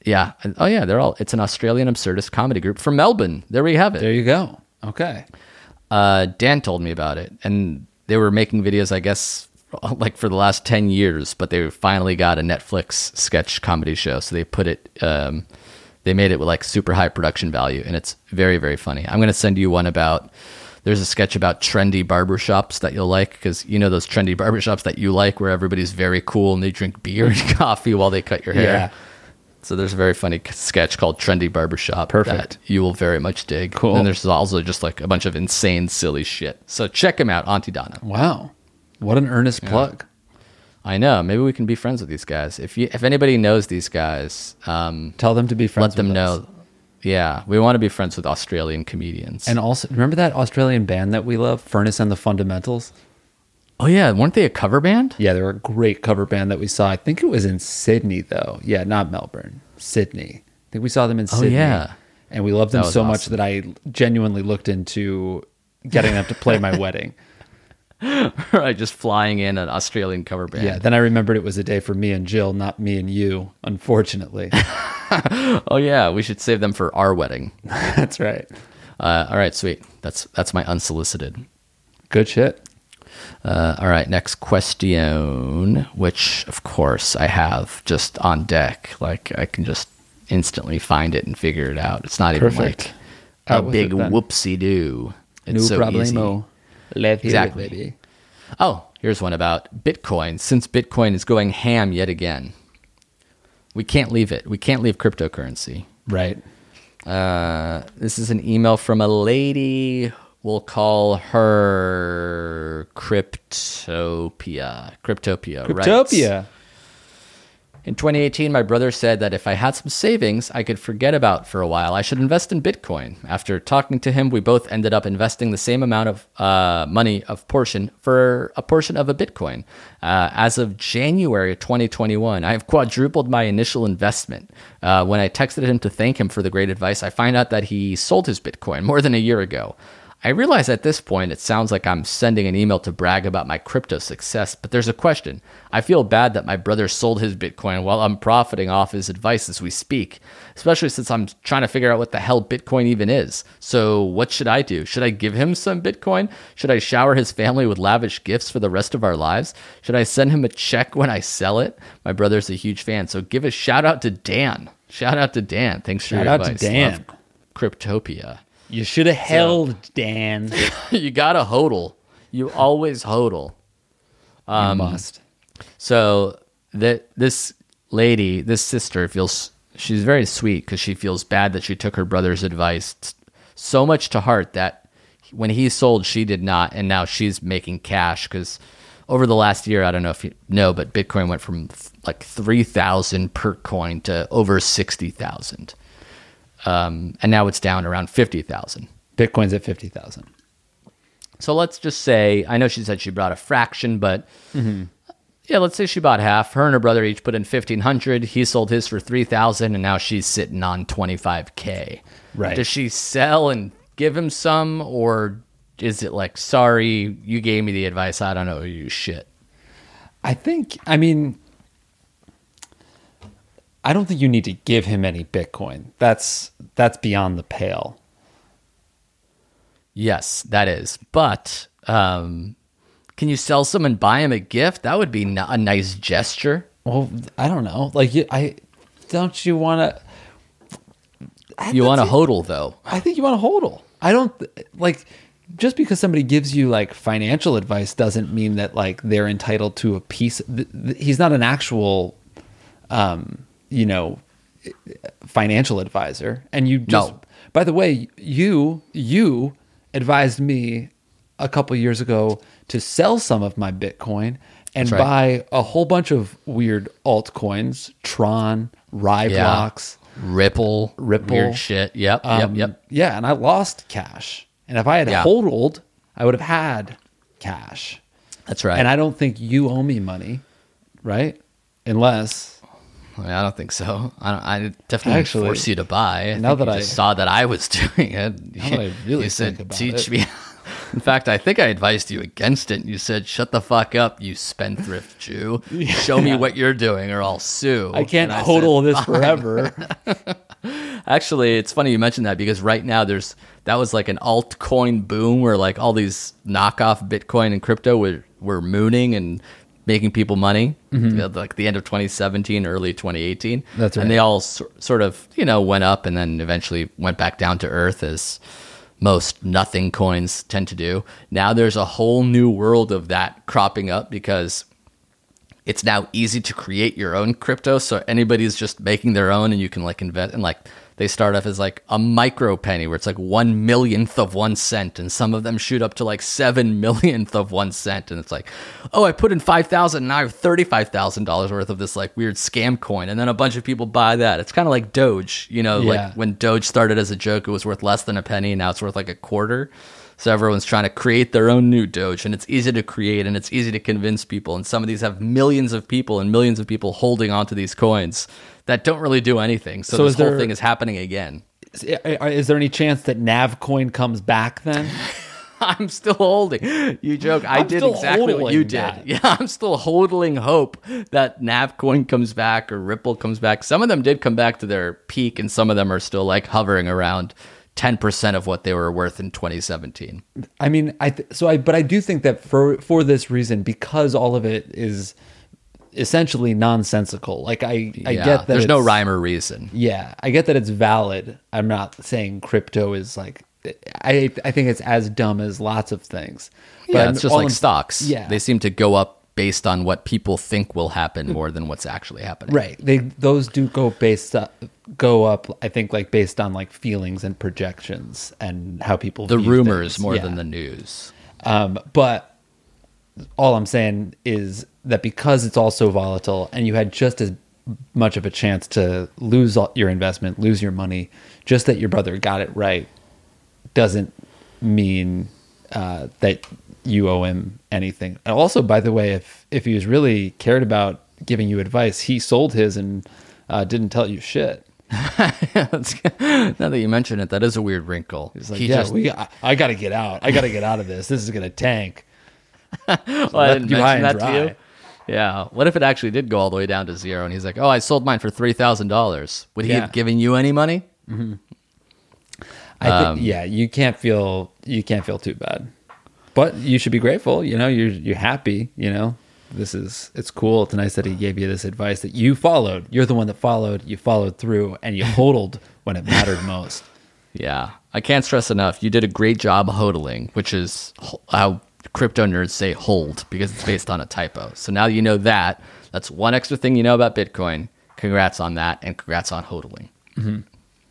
[SPEAKER 5] Yeah. Oh, yeah. It's an Australian absurdist comedy group from Melbourne. There we have it.
[SPEAKER 4] There you go. Okay.
[SPEAKER 5] Dan told me about it, and they were making videos, I guess, like for the last 10 years, but they finally got a Netflix sketch comedy show. So they put it, they made it with like super high production value, and it's very, very funny. I'm going to send you one there's a sketch about trendy barbershops that you'll like, because you know those trendy barbershops that you like where everybody's very cool and they drink beer and coffee while they cut your hair.
[SPEAKER 4] Yeah.
[SPEAKER 5] So there's a very funny sketch called Trendy Barbershop.
[SPEAKER 4] Perfect.
[SPEAKER 5] That you will very much dig.
[SPEAKER 4] Cool.
[SPEAKER 5] And there's also just like a bunch of insane, silly shit. So check him out, Auntie Donna.
[SPEAKER 4] Wow. What an earnest plug.
[SPEAKER 5] I know. Maybe we can be friends with these guys. If anybody knows these guys,
[SPEAKER 4] tell them to be friends with us.
[SPEAKER 5] Let them know. Yeah, we want to be friends with Australian comedians.
[SPEAKER 4] And also, remember that Australian band that we love, Furnace and the Fundamentals?
[SPEAKER 5] Oh, yeah. Weren't they a cover band?
[SPEAKER 4] Yeah, they were a great cover band that we saw. I think it was in Sydney, though. Yeah, not Melbourne. Sydney. I think we saw them in Sydney.
[SPEAKER 5] Oh, yeah.
[SPEAKER 4] And we loved them so much that I genuinely looked into getting them to play my wedding.
[SPEAKER 5] Right, just flying in an Australian cover band.
[SPEAKER 4] Yeah, then I remembered it was a day for me and Jill, not me and you, unfortunately.
[SPEAKER 5] Oh, yeah. We should save them for our wedding.
[SPEAKER 4] That's right.
[SPEAKER 5] All right, sweet. That's my unsolicited.
[SPEAKER 4] Good shit.
[SPEAKER 5] All right, next question, which, of course, I have just on deck. Like, I can just instantly find it and figure it out. It's not even like a big whoopsie-doo. It's so
[SPEAKER 4] problemo.
[SPEAKER 5] Easy.
[SPEAKER 4] Exactly. It, baby.
[SPEAKER 5] Oh, here's one about Bitcoin. Since Bitcoin is going ham yet again, we can't leave it. We can't leave cryptocurrency.
[SPEAKER 4] Right.
[SPEAKER 5] This is an email from a lady. We'll call her Cryptopia. Cryptopia. Writes, in 2018, my brother said that if I had some savings I could forget about for a while, I should invest in Bitcoin. After talking to him, we both ended up investing the same amount of money for a portion of a Bitcoin. As of January 2021, I have quadrupled my initial investment. When I texted him to thank him for the great advice, I find out that he sold his Bitcoin more than a year ago. I realize at this point it sounds like I'm sending an email to brag about my crypto success, but there's a question. I feel bad that my brother sold his Bitcoin while I'm profiting off his advice as we speak, especially since I'm trying to figure out what the hell Bitcoin even is. So what should I do? Should I give him some Bitcoin? Should I shower his family with lavish gifts for the rest of our lives? Should I send him a check when I sell it? My brother's a huge fan, so give a shout out to Dan. Shout out to Dan. Thanks for your advice.
[SPEAKER 4] Shout out to Dan.
[SPEAKER 5] Love Cryptopia.
[SPEAKER 4] You should have held, Dan.
[SPEAKER 5] You gotta hodl. You always hodl.
[SPEAKER 4] You must.
[SPEAKER 5] So this lady, this sister, she's very sweet because she feels bad that she took her brother's advice so much to heart that when he sold, she did not, and now she's making cash because over the last year, I don't know if you know, but Bitcoin went from like 3,000 per coin to over 60,000. And now it's down around 50,000.
[SPEAKER 4] Bitcoin's at 50,000.
[SPEAKER 5] So let's just say, I know she said she bought a fraction, but yeah, let's say she bought half. Her and her brother each put in 1,500. He sold his for 3,000, and now she's sitting on 25K.
[SPEAKER 4] Right.
[SPEAKER 5] Does she sell and give him some, or is it like, sorry, you gave me the advice, I don't know you shit?
[SPEAKER 4] I don't think you need to give him any Bitcoin. That's beyond the pale.
[SPEAKER 5] Yes, that is. But can you sell some and buy him a gift? That would be a nice gesture.
[SPEAKER 4] Well, I don't know. Like, don't you want to?
[SPEAKER 5] You want to hodl, though.
[SPEAKER 4] I think you want to hodl. I don't like. Just because somebody gives you like financial advice doesn't mean that like they're entitled to a piece. He's not an actual, financial advisor. And you just, by the way, you advised me a couple years ago to sell some of my Bitcoin and buy a whole bunch of weird altcoins, Tron, Ryblox,
[SPEAKER 5] Ripple, weird shit. Yep.
[SPEAKER 4] Yeah, and I lost cash. And if I had hodled, I would have had cash.
[SPEAKER 5] That's right.
[SPEAKER 4] And I don't think you owe me money, right? Unless...
[SPEAKER 5] I don't think so. I definitely force you to buy.
[SPEAKER 4] Now that I
[SPEAKER 5] saw that I was doing it,
[SPEAKER 4] I really
[SPEAKER 5] you said, "Teach me In fact, I think I advised you against it. You said, "Shut the fuck up, you spendthrift Jew. Show me what you're doing, or I'll sue."
[SPEAKER 4] I can't hodl this forever.
[SPEAKER 5] Actually, it's funny you mentioned that, because right now that was like an altcoin boom where like all these knockoff Bitcoin and crypto were mooning and making people money, like the end of 2017, early 2018.
[SPEAKER 4] That's right.
[SPEAKER 5] And they all sort of, went up and then eventually went back down to earth, as most nothing coins tend to do. Now there's a whole new world of that cropping up, because it's now easy to create your own crypto. So anybody's just making their own, and you can like invest, and like they start off as like a micro penny where it's like 1 millionth of 1 cent. And some of them shoot up to like 7 millionth of 1 cent. And it's like, oh, I put in 5,000 and I have $35,000 worth of this like weird scam coin. And then a bunch of people buy that. It's kind of like Doge, like when Doge started as a joke, it was worth less than a penny. And now it's worth like a quarter. So everyone's trying to create their own new Doge, and it's easy to create and it's easy to convince people. And some of these have millions of people holding onto these coins that don't really do anything. So this whole thing is happening again.
[SPEAKER 4] Is there any chance that Navcoin comes back then?
[SPEAKER 5] I'm still holding. You joke. I did exactly what you did. That. Yeah, I'm still hodling hope that Navcoin comes back or Ripple comes back. Some of them did come back to their peak, and some of them are still like hovering around 10% of what they were worth in 2017.
[SPEAKER 4] I mean, but I do think that for this reason, because all of it is essentially nonsensical. Like I get that
[SPEAKER 5] there's no rhyme or reason.
[SPEAKER 4] Yeah, I get that it's valid. I'm not saying crypto is like. I think it's as dumb as lots of things.
[SPEAKER 5] But it's just like stocks. Yeah, they seem to go up based on what people think will happen more than what's actually happening.
[SPEAKER 4] Right. Those do go up. I think like based on like feelings and projections and how people
[SPEAKER 5] the
[SPEAKER 4] view
[SPEAKER 5] rumors
[SPEAKER 4] things.
[SPEAKER 5] more than the news.
[SPEAKER 4] But all I'm saying is that because it's all so volatile, and you had just as much of a chance to lose your investment, lose your money, just that your brother got it right, doesn't mean that you owe him anything. And also, by the way, if he was really cared about giving you advice, he sold his and didn't tell you shit.
[SPEAKER 5] Now that you mention it, that is a weird wrinkle.
[SPEAKER 4] He's like, I got to get out. I got to get out of this. This is going to tank.
[SPEAKER 5] Well, I didn't mention that to you. Yeah. What if it actually did go all the way down to zero? And he's like, "Oh, I sold mine for $3,000. Would he have given you any money?"
[SPEAKER 4] Mm-hmm. I think, you can't feel too bad, but you should be grateful. You're happy. It's cool. It's nice that he gave you this advice that you followed. You're the one that followed. You followed through, and you hodled when it mattered most.
[SPEAKER 5] Yeah, I can't stress enough. You did a great job hodling, which is how crypto nerds say hold, because it's based on a typo. So now you know that. That's one extra thing you know about Bitcoin. Congrats on that, and congrats on hodling. Mm-hmm.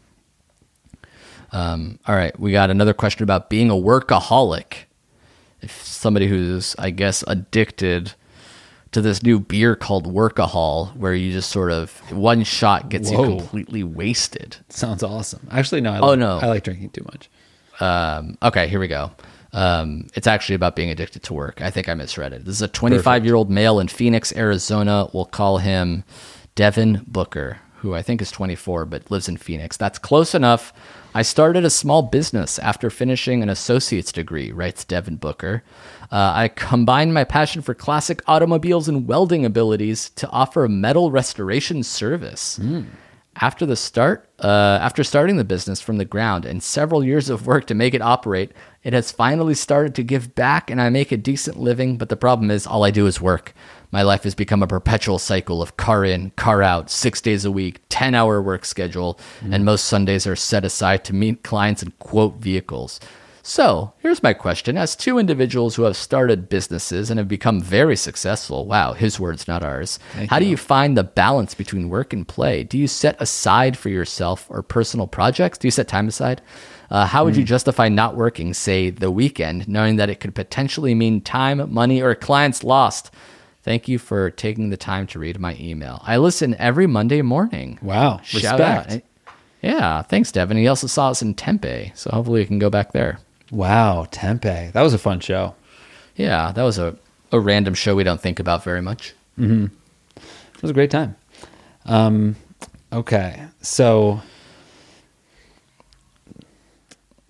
[SPEAKER 5] All right, we got another question about being a workaholic. If somebody who's, I guess, addicted to this new beer called Workahol, where you just sort of one shot gets you completely wasted.
[SPEAKER 4] Sounds awesome. Actually, no. I like drinking too much.
[SPEAKER 5] Okay, here we go. It's actually about being addicted to work. I think I misread it. This is a 25-year-old male in Phoenix, Arizona. We'll call him Devin Booker, who I think is 24 but lives in Phoenix. That's close enough. I started a small business after finishing an associate's degree, writes Devin Booker. I combined my passion for classic automobiles and welding abilities to offer a metal restoration service. After starting the business from the ground and several years of work to make it operate, it has finally started to give back, and I make a decent living. But the problem is, all I do is work. My life has become a perpetual cycle of car in, car out, 6 days a week, 10-hour work schedule, and most Sundays are set aside to meet clients and quote vehicles. So here's my question. As two individuals who have started businesses and have become very successful, wow, his words, not ours, how do you find the balance between work and play? Do you set aside for yourself or personal projects? Do you set time aside? How would you justify not working, say, the weekend, knowing that it could potentially mean time, money, or clients lost? Thank you for taking the time to read my email. I listen every Monday morning.
[SPEAKER 4] Wow.
[SPEAKER 5] Shout out. Yeah, thanks, Devin. He also saw us in Tempe, so hopefully we can go back there.
[SPEAKER 4] Wow, Tempe. That was a fun show.
[SPEAKER 5] Yeah, that was a random show we don't think about very much.
[SPEAKER 4] Mm-hmm. It was a great time. Okay, so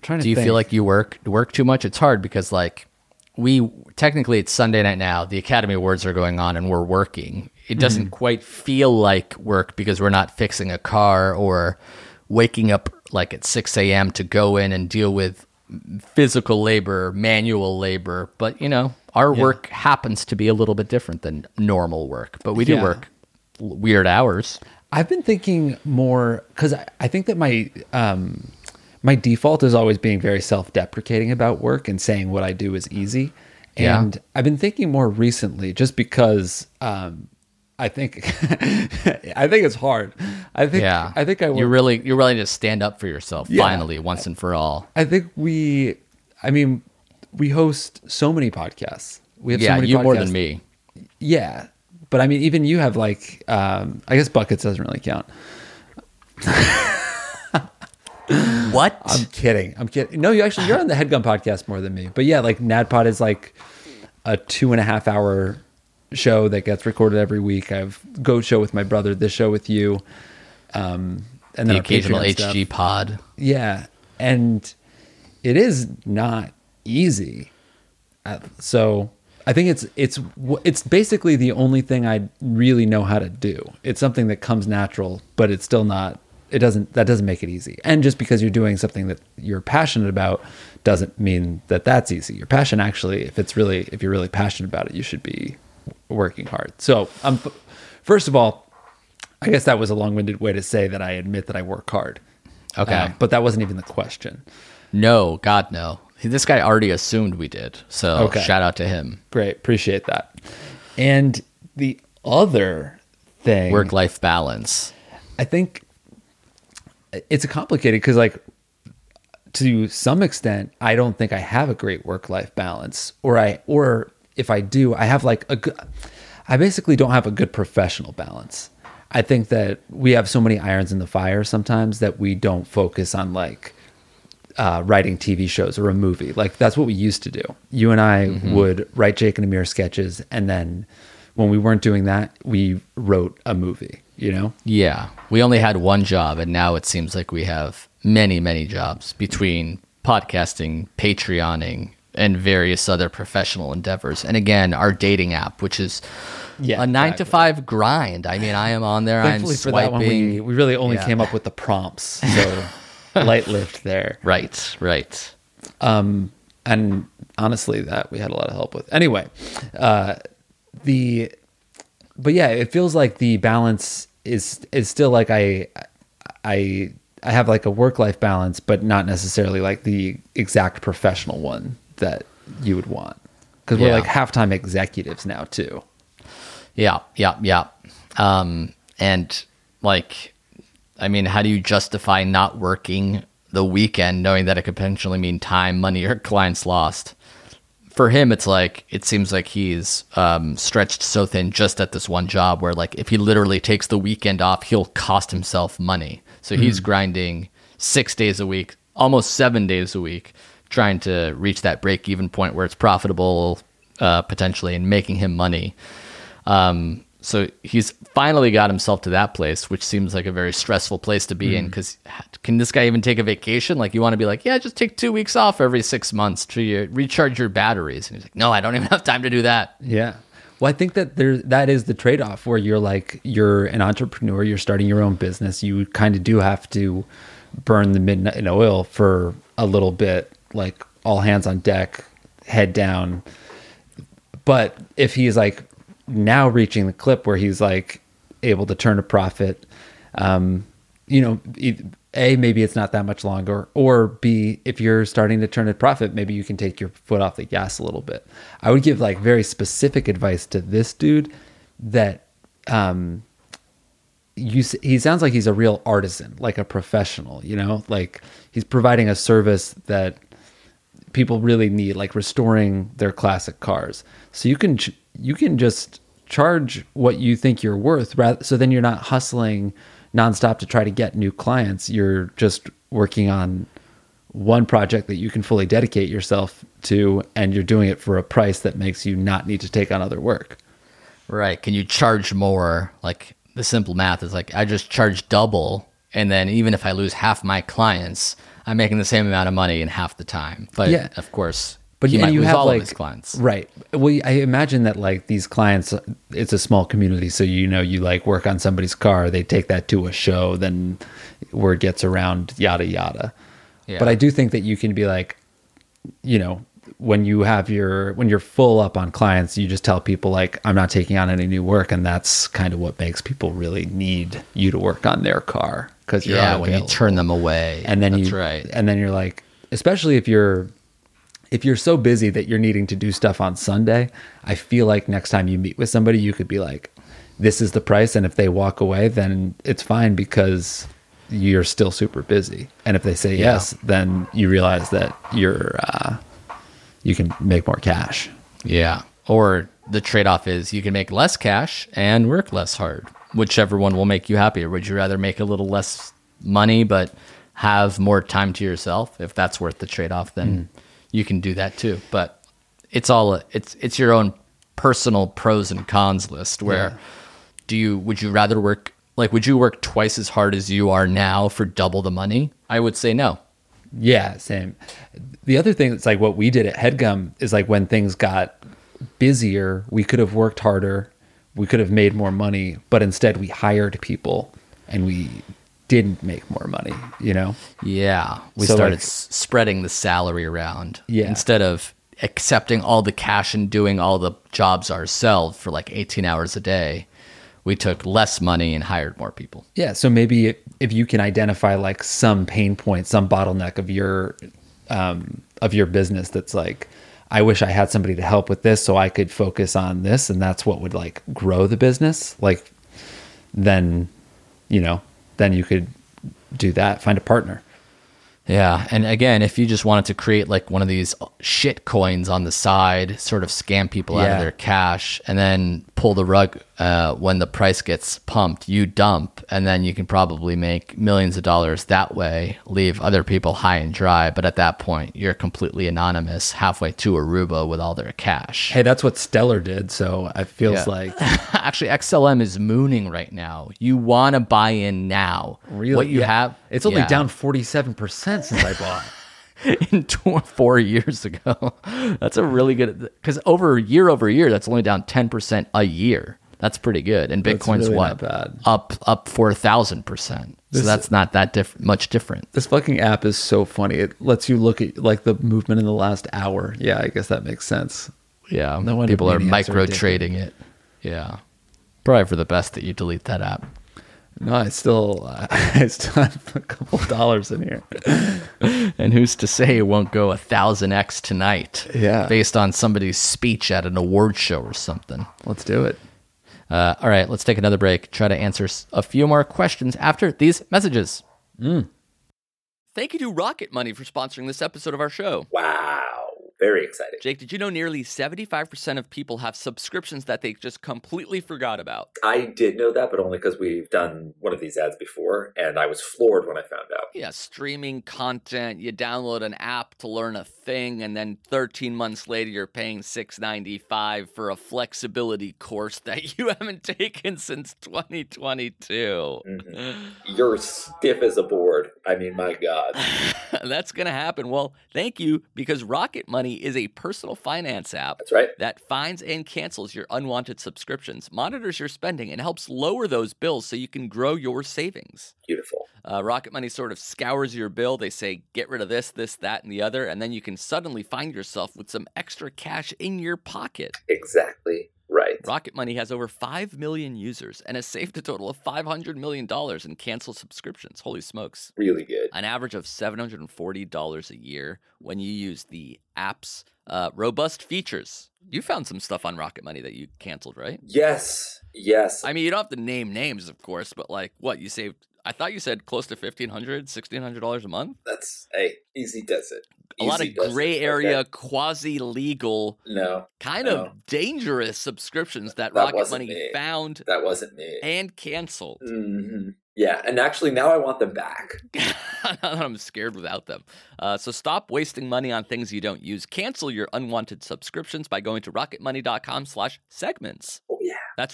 [SPEAKER 5] Do you feel like you work too much? It's hard because like technically it's Sunday night now. The Academy Awards are going on and we're working. It doesn't quite feel like work because we're not fixing a car or waking up like at 6 a.m. to go in and deal with physical labor, manual labor. But, you know, our work happens to be a little bit different than normal work. But we do work weird hours.
[SPEAKER 4] I've been thinking more because I think that my default is always being very self-deprecating about work and saying what I do is easy. And I've been thinking more recently just because I think it's hard. I think
[SPEAKER 5] you're willing to stand up for yourself finally once and for all.
[SPEAKER 4] I think we host so many podcasts. We have so many
[SPEAKER 5] you
[SPEAKER 4] podcasts.
[SPEAKER 5] More than me.
[SPEAKER 4] Yeah. But I mean, even you have like, I guess Buckets doesn't really count.
[SPEAKER 5] What?
[SPEAKER 4] I'm kidding. No, you're on the HeadGum podcast more than me. But yeah, like NADPod is like a 2.5 hour show that gets recorded every week. I have Goat Show with my brother, this show with you, and then
[SPEAKER 5] the occasional HG
[SPEAKER 4] stuff.
[SPEAKER 5] pod.
[SPEAKER 4] Yeah, and it is not easy. So I think it's basically the only thing I really know how to do. It's something that comes natural, but it's still not. That doesn't make it easy. And just because you're doing something that you're passionate about doesn't mean that that's easy. Your passion actually, if you're really passionate about it, you should be working hard. So first of all, I guess that was a long-winded way to say that I admit that I work hard.
[SPEAKER 5] Okay.
[SPEAKER 4] But that wasn't even the question.
[SPEAKER 5] No, God, no. This guy already assumed we did. So shout out to him.
[SPEAKER 4] Great. Appreciate that. And the other thing,
[SPEAKER 5] work-life balance.
[SPEAKER 4] I think it's complicated because like to some extent, I don't think I have a great work-life balance or if I do, I have like I basically don't have a good professional balance. I think that we have so many irons in the fire sometimes that we don't focus on like writing TV shows or a movie. Like that's what we used to do. You and I would write Jake and Amir sketches. And then when we weren't doing that, we wrote a movie, you know?
[SPEAKER 5] Yeah. We only had one job and now it seems like we have many, many jobs between podcasting, Patreoning, and various other professional endeavors. And again, our dating app, which is a 9 to 5 grind. I mean, I am on there.
[SPEAKER 4] Thankfully
[SPEAKER 5] I'm
[SPEAKER 4] for
[SPEAKER 5] swiping.
[SPEAKER 4] That one, we really only came up with the prompts. So light lift there.
[SPEAKER 5] Right.
[SPEAKER 4] And honestly, that we had a lot of help with. Anyway, but yeah, it feels like the balance is still like I have like a work-life balance, but not necessarily like the exact professional one that you would want. Because we're like halftime executives now too.
[SPEAKER 5] Yeah. And like, I mean, how do you justify not working the weekend knowing that it could potentially mean time, money, or clients lost? For him, it's like, it seems like he's stretched so thin just at this one job where like, if he literally takes the weekend off, he'll cost himself money. So he's grinding 6 days a week, almost 7 days a week, trying to reach that break-even point where it's profitable potentially and making him money. So he's finally got himself to that place, which seems like a very stressful place to be in, because can this guy even take a vacation? Like, you want to be like, yeah, just take 2 weeks off every 6 months to recharge your batteries. And he's like, no, I don't even have time to do that.
[SPEAKER 4] Yeah. Well, I think that that is the trade-off where you're an entrepreneur, you're starting your own business. You kind of do have to burn the midnight in oil for a little bit, like all hands on deck, head down. But if he's like now reaching the clip where he's like able to turn a profit, you know, A, maybe it's not that much longer, or B, if you're starting to turn a profit, maybe you can take your foot off the gas a little bit. I would give like very specific advice to this dude that he sounds like he's a real artisan, like a professional, you know, like he's providing a service that people really need, like restoring their classic cars. So you can just charge what you think you're worth, so then you're not hustling nonstop to try to get new clients. You're just working on one project that you can fully dedicate yourself to, and you're doing it for a price that makes you not need to take on other work.
[SPEAKER 5] Right. Can you charge more? Like, the simple math is like, I just charge double, and then even if I lose half my clients, I'm making the same amount of money in half the time. But of course,
[SPEAKER 4] but
[SPEAKER 5] you might lose
[SPEAKER 4] have
[SPEAKER 5] all
[SPEAKER 4] like
[SPEAKER 5] of his clients.
[SPEAKER 4] Right. Well, I imagine that like these clients, it's a small community. So, you like work on somebody's car, they take that to a show, then word gets around, yada, yada. Yeah. But I do think that you can be like, when you're full up on clients, you just tell people like, I'm not taking on any new work. And that's kind of what makes people really need you to work on their car. Cause you're
[SPEAKER 5] when you turn them away.
[SPEAKER 4] And then and then you're like, especially if you're so busy that you're needing to do stuff on Sunday, I feel like next time you meet with somebody, you could be like, this is the price. And if they walk away, then it's fine because you're still super busy. And if they say yes, then you realize that you can make more cash.
[SPEAKER 5] Yeah. Or the trade-off is you can make less cash and work less hard. Whichever one will make you happier. Would you rather make a little less money but have more time to yourself? If that's worth the trade-off, then you can do that too. But it's your own personal pros and cons list where would you rather work, like, would you work twice as hard as you are now for double the money? I would say no.
[SPEAKER 4] Yeah, same. The other thing that's like what we did at HeadGum is like when things got busier, we could have worked harder, we could have made more money, but instead we hired people and we didn't make more money,
[SPEAKER 5] Yeah. We started spreading the salary around.
[SPEAKER 4] Yeah.
[SPEAKER 5] Instead of accepting all the cash and doing all the jobs ourselves for like 18 hours a day, we took less money and hired more people.
[SPEAKER 4] Yeah. So maybe if you can identify like some pain point, some bottleneck of your business that's like, I wish I had somebody to help with this so I could focus on this, and that's what would like grow the business. Like, then you could do that, find a partner.
[SPEAKER 5] Yeah. And again, if you just wanted to create like one of these shit coins on the side, sort of scam people out of their cash and then pull the rug when the price gets pumped, you dump, and then you can probably make millions of dollars that way, leave other people high and dry. But at that point, you're completely anonymous halfway to Aruba with all their cash.
[SPEAKER 4] Hey, that's what Stellar did. So it feels like...
[SPEAKER 5] Actually, XLM is mooning right now. You want to buy in now.
[SPEAKER 4] Really?
[SPEAKER 5] What you have...
[SPEAKER 4] It's only down 47% since I bought.
[SPEAKER 5] In 4 years ago. That's a really good... Because over year, that's only down 10% a year. That's pretty good. And Bitcoin's
[SPEAKER 4] really
[SPEAKER 5] what? Up 4,000%. So that's not that much different.
[SPEAKER 4] This fucking app is so funny. It lets you look at like the movement in the last hour. Yeah, I guess that makes sense.
[SPEAKER 5] Yeah. No wonder people are micro trading it. Yeah. Probably for the best that you delete that app.
[SPEAKER 4] No, I still have a couple dollars in here.
[SPEAKER 5] And who's to say it won't go 1,000x tonight?
[SPEAKER 4] Yeah.
[SPEAKER 5] Based on somebody's speech at an award show or something.
[SPEAKER 4] Let's do it.
[SPEAKER 5] All right, let's take another break. Try to answer a few more questions after these messages. Thank you to Rocket Money for sponsoring this episode of our show.
[SPEAKER 6] Wow. Very exciting.
[SPEAKER 5] Jake, did you know nearly 75% of people have subscriptions that they just completely forgot about?
[SPEAKER 6] I did know that, but only because we've done one of these ads before, and I was floored when I found out.
[SPEAKER 5] Yeah, streaming content, you download an app to learn a thing, and then 13 months later you're paying $6.95 for a flexibility course that you haven't taken since 2022.
[SPEAKER 6] Mm-hmm. You're stiff as a board. I mean, my God.
[SPEAKER 5] That's going to happen. Well, thank you, because Rocket Money is a personal finance app.
[SPEAKER 6] That's right.
[SPEAKER 5] That finds and cancels your unwanted subscriptions, monitors your spending, and helps lower those bills so you can grow your savings.
[SPEAKER 6] Beautiful.
[SPEAKER 5] Rocket Money sort of scours your bill. They say, get rid of this, that, and the other, and then you can suddenly find yourself with some extra cash in your pocket.
[SPEAKER 6] Exactly right.
[SPEAKER 5] Rocket Money has over 5 million users and has saved a total of $500 million in canceled subscriptions. Holy smokes.
[SPEAKER 6] Really good.
[SPEAKER 5] An average of $740 a year when you use the app's robust features. You found some stuff on Rocket Money that you canceled, right?
[SPEAKER 6] Yes.
[SPEAKER 5] I mean, you don't have to name names, of course, but like what you saved. I thought you said close to $1,500, $1,600 a month.
[SPEAKER 6] That's easy does it.
[SPEAKER 5] A lot of gray area, quasi-legal, kind of dangerous subscriptions that Rocket Money found.
[SPEAKER 6] That wasn't me.
[SPEAKER 5] And canceled.
[SPEAKER 6] Mm-hmm. Yeah, and actually now I want them back.
[SPEAKER 5] I'm scared without them. So stop wasting money on things you don't use. Cancel your unwanted subscriptions by going to rocketmoney.com/segments.
[SPEAKER 6] Oh, yeah.
[SPEAKER 5] That's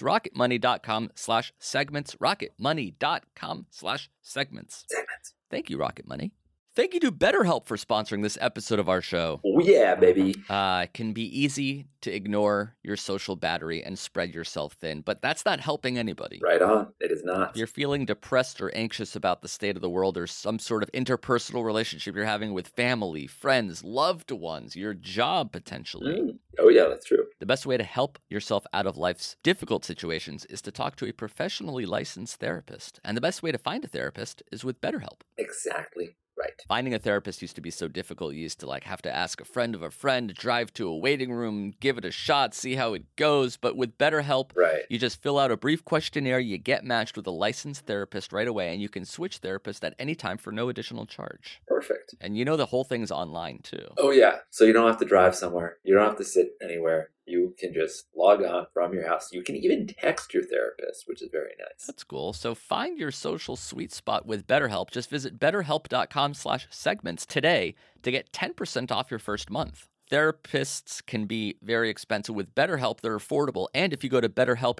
[SPEAKER 5] rocketmoney.com/segments. rocketmoney.com/segments.
[SPEAKER 6] Segments.
[SPEAKER 5] Thank you, Rocket Money.
[SPEAKER 7] Thank you to BetterHelp for sponsoring this episode of our show.
[SPEAKER 6] Oh, yeah, baby.
[SPEAKER 7] It can be easy to ignore your social battery and spread yourself thin, but that's not helping anybody.
[SPEAKER 6] Right on. It is not.
[SPEAKER 7] If you're feeling depressed or anxious about the state of the world or some sort of interpersonal relationship you're having with family, friends, loved ones, your job potentially.
[SPEAKER 6] Oh, yeah, that's true.
[SPEAKER 7] The best way to help yourself out of life's difficult situations is to talk to a professionally licensed therapist. And the best way to find a therapist is with BetterHelp.
[SPEAKER 6] Exactly. Right.
[SPEAKER 7] Finding a therapist used to be so difficult. You used to have to ask a friend of a friend, drive to a waiting room, give it a shot, see how it goes. But with BetterHelp, you just fill out a brief questionnaire, you get matched with a licensed therapist right away, and you can switch therapists at any time for no additional charge.
[SPEAKER 6] Perfect.
[SPEAKER 7] And the whole thing's online too.
[SPEAKER 6] Oh, yeah. So you don't have to drive somewhere. You don't have to sit anywhere. You can just log on from your house. You can even text your therapist, which is very nice.
[SPEAKER 7] That's cool. So find your social sweet spot with BetterHelp. Just visit betterhelp.com/segments today to get 10% off your first month. Therapists can be very expensive. With BetterHelp, they're affordable. And if you go to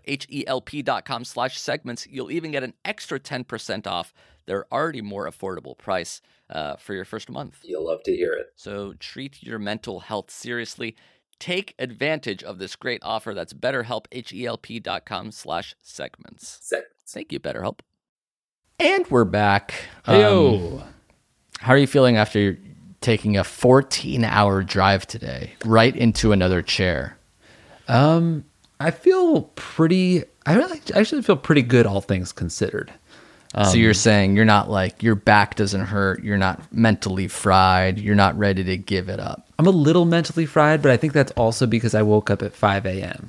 [SPEAKER 7] betterhelp.com/segments, you'll even get an extra 10% off their already more affordable price for your first month.
[SPEAKER 6] You'll love to hear it.
[SPEAKER 7] So treat your mental health seriously. Take advantage of this great offer. That's BetterHelp, HELP.com/segments. Thank you, BetterHelp.
[SPEAKER 5] And we're back.
[SPEAKER 4] Heyo.
[SPEAKER 5] How are you feeling after taking a 14-hour drive today, right into another chair?
[SPEAKER 4] I feel pretty. I actually feel pretty good, all things considered.
[SPEAKER 5] So you're saying you're not your back doesn't hurt, you're not mentally fried, you're not ready to give it up.
[SPEAKER 4] I'm a little mentally fried, but I think that's also because I woke up at 5 a.m.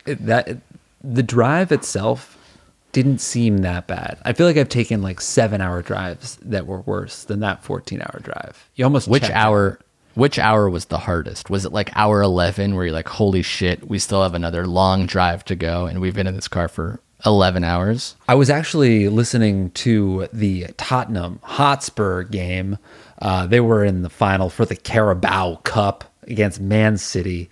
[SPEAKER 4] The drive itself didn't seem that bad. I feel like I've taken 7-hour drives that were worse than that 14-hour drive. You almost
[SPEAKER 5] Which hour was the hardest? Was it hour 11 where you're like, holy shit, we still have another long drive to go and we've been in this car for 11 hours?
[SPEAKER 4] I was actually listening to the Tottenham Hotspur game. They were in the final for the Carabao Cup against Man City.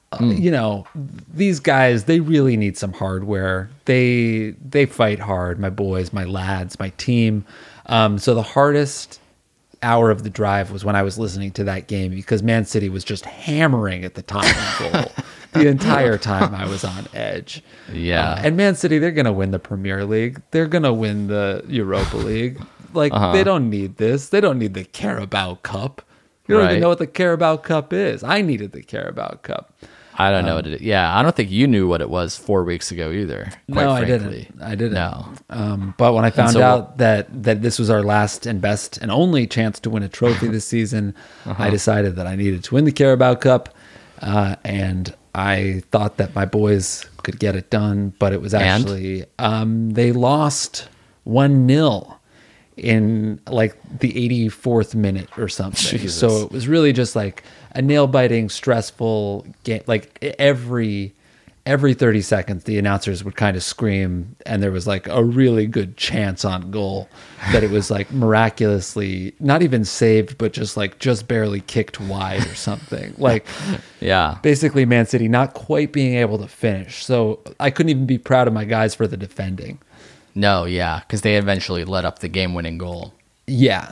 [SPEAKER 4] These guys, they really need some hardware. They fight hard, my boys, my lads, my team. So the hardest hour of the drive was when I was listening to that game because Man City was just hammering at the Tottenham goal. The entire time I was on edge.
[SPEAKER 5] Yeah.
[SPEAKER 4] And Man City, they're going to win the Premier League. They're going to win the Europa League. They don't need this. They don't need the Carabao Cup. You don't even know what the Carabao Cup is. I needed the Carabao Cup.
[SPEAKER 5] I don't know what it is. Yeah, I don't think you knew what it was 4 weeks ago either.
[SPEAKER 4] I didn't. No. But when I found out that this was our last and best and only chance to win a trophy this season, I decided that I needed to win the Carabao Cup. And I thought that my boys could get it done, but it was actually they lost 1-0 in the 84th minute or something.
[SPEAKER 5] Jesus.
[SPEAKER 4] So it was really just a nail-biting, stressful game. Every 30 seconds, the announcers would kind of scream, and there was a really good chance on goal that it was miraculously not even saved, but just barely kicked wide or something.
[SPEAKER 5] Yeah,
[SPEAKER 4] basically Man City not quite being able to finish. So I couldn't even be proud of my guys for the defending.
[SPEAKER 5] No, yeah, because they eventually let up the game-winning goal.
[SPEAKER 4] Yeah,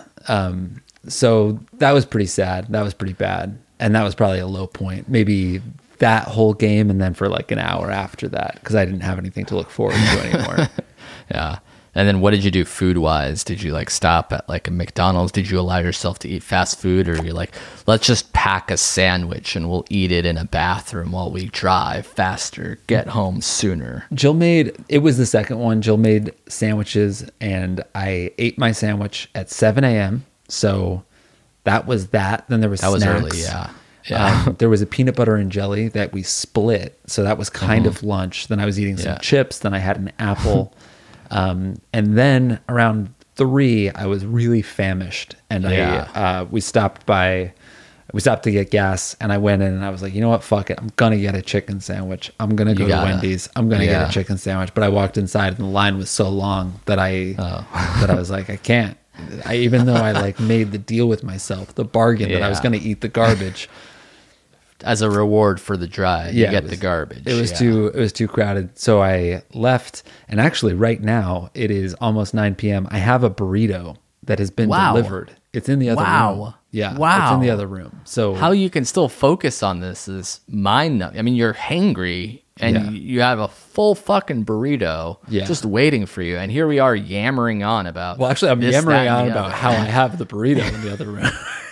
[SPEAKER 4] so that was pretty sad. That was pretty bad, and that was probably a low point. Maybe that whole game, and then for an hour after that, because I didn't have anything to look forward to anymore.
[SPEAKER 5] Yeah. And then what did you do food-wise? Did you stop at a McDonald's? Did you allow yourself to eat fast food? Or you're let's just pack a sandwich and we'll eat it in a bathroom while we drive faster, get home sooner?
[SPEAKER 4] It was the second one. Jill made sandwiches, and I ate my sandwich at 7 a.m. So that was that. Then there was snacks.
[SPEAKER 5] That was early, yeah. Yeah.
[SPEAKER 4] There was a peanut butter and jelly that we split. So that was kind of lunch. Then I was eating some chips. Then I had an apple. And then around 3, I was really famished, and we stopped to get gas, and I went in and I was like, you know what? Fuck it. I'm going to get a chicken sandwich. I'm going to go to Wendy's. I'm going to get a chicken sandwich. But I walked inside and the line was so long that I was like, I can't. Even though I made the deal with myself, the bargain that I was going to eat the garbage.
[SPEAKER 5] As a reward for the drive, you get the garbage.
[SPEAKER 4] It was too crowded. So I left, and actually right now it is almost 9 p.m. I have a burrito that has been delivered. It's in the other room. Yeah.
[SPEAKER 5] Wow.
[SPEAKER 4] It's in the other room. So
[SPEAKER 5] how you can still focus on this is mind-numbing. I mean, you're hangry and you have a full fucking burrito just waiting for you. And here we are yammering on about.
[SPEAKER 4] Well, actually, I'm yammering on about how I have the burrito in the other room.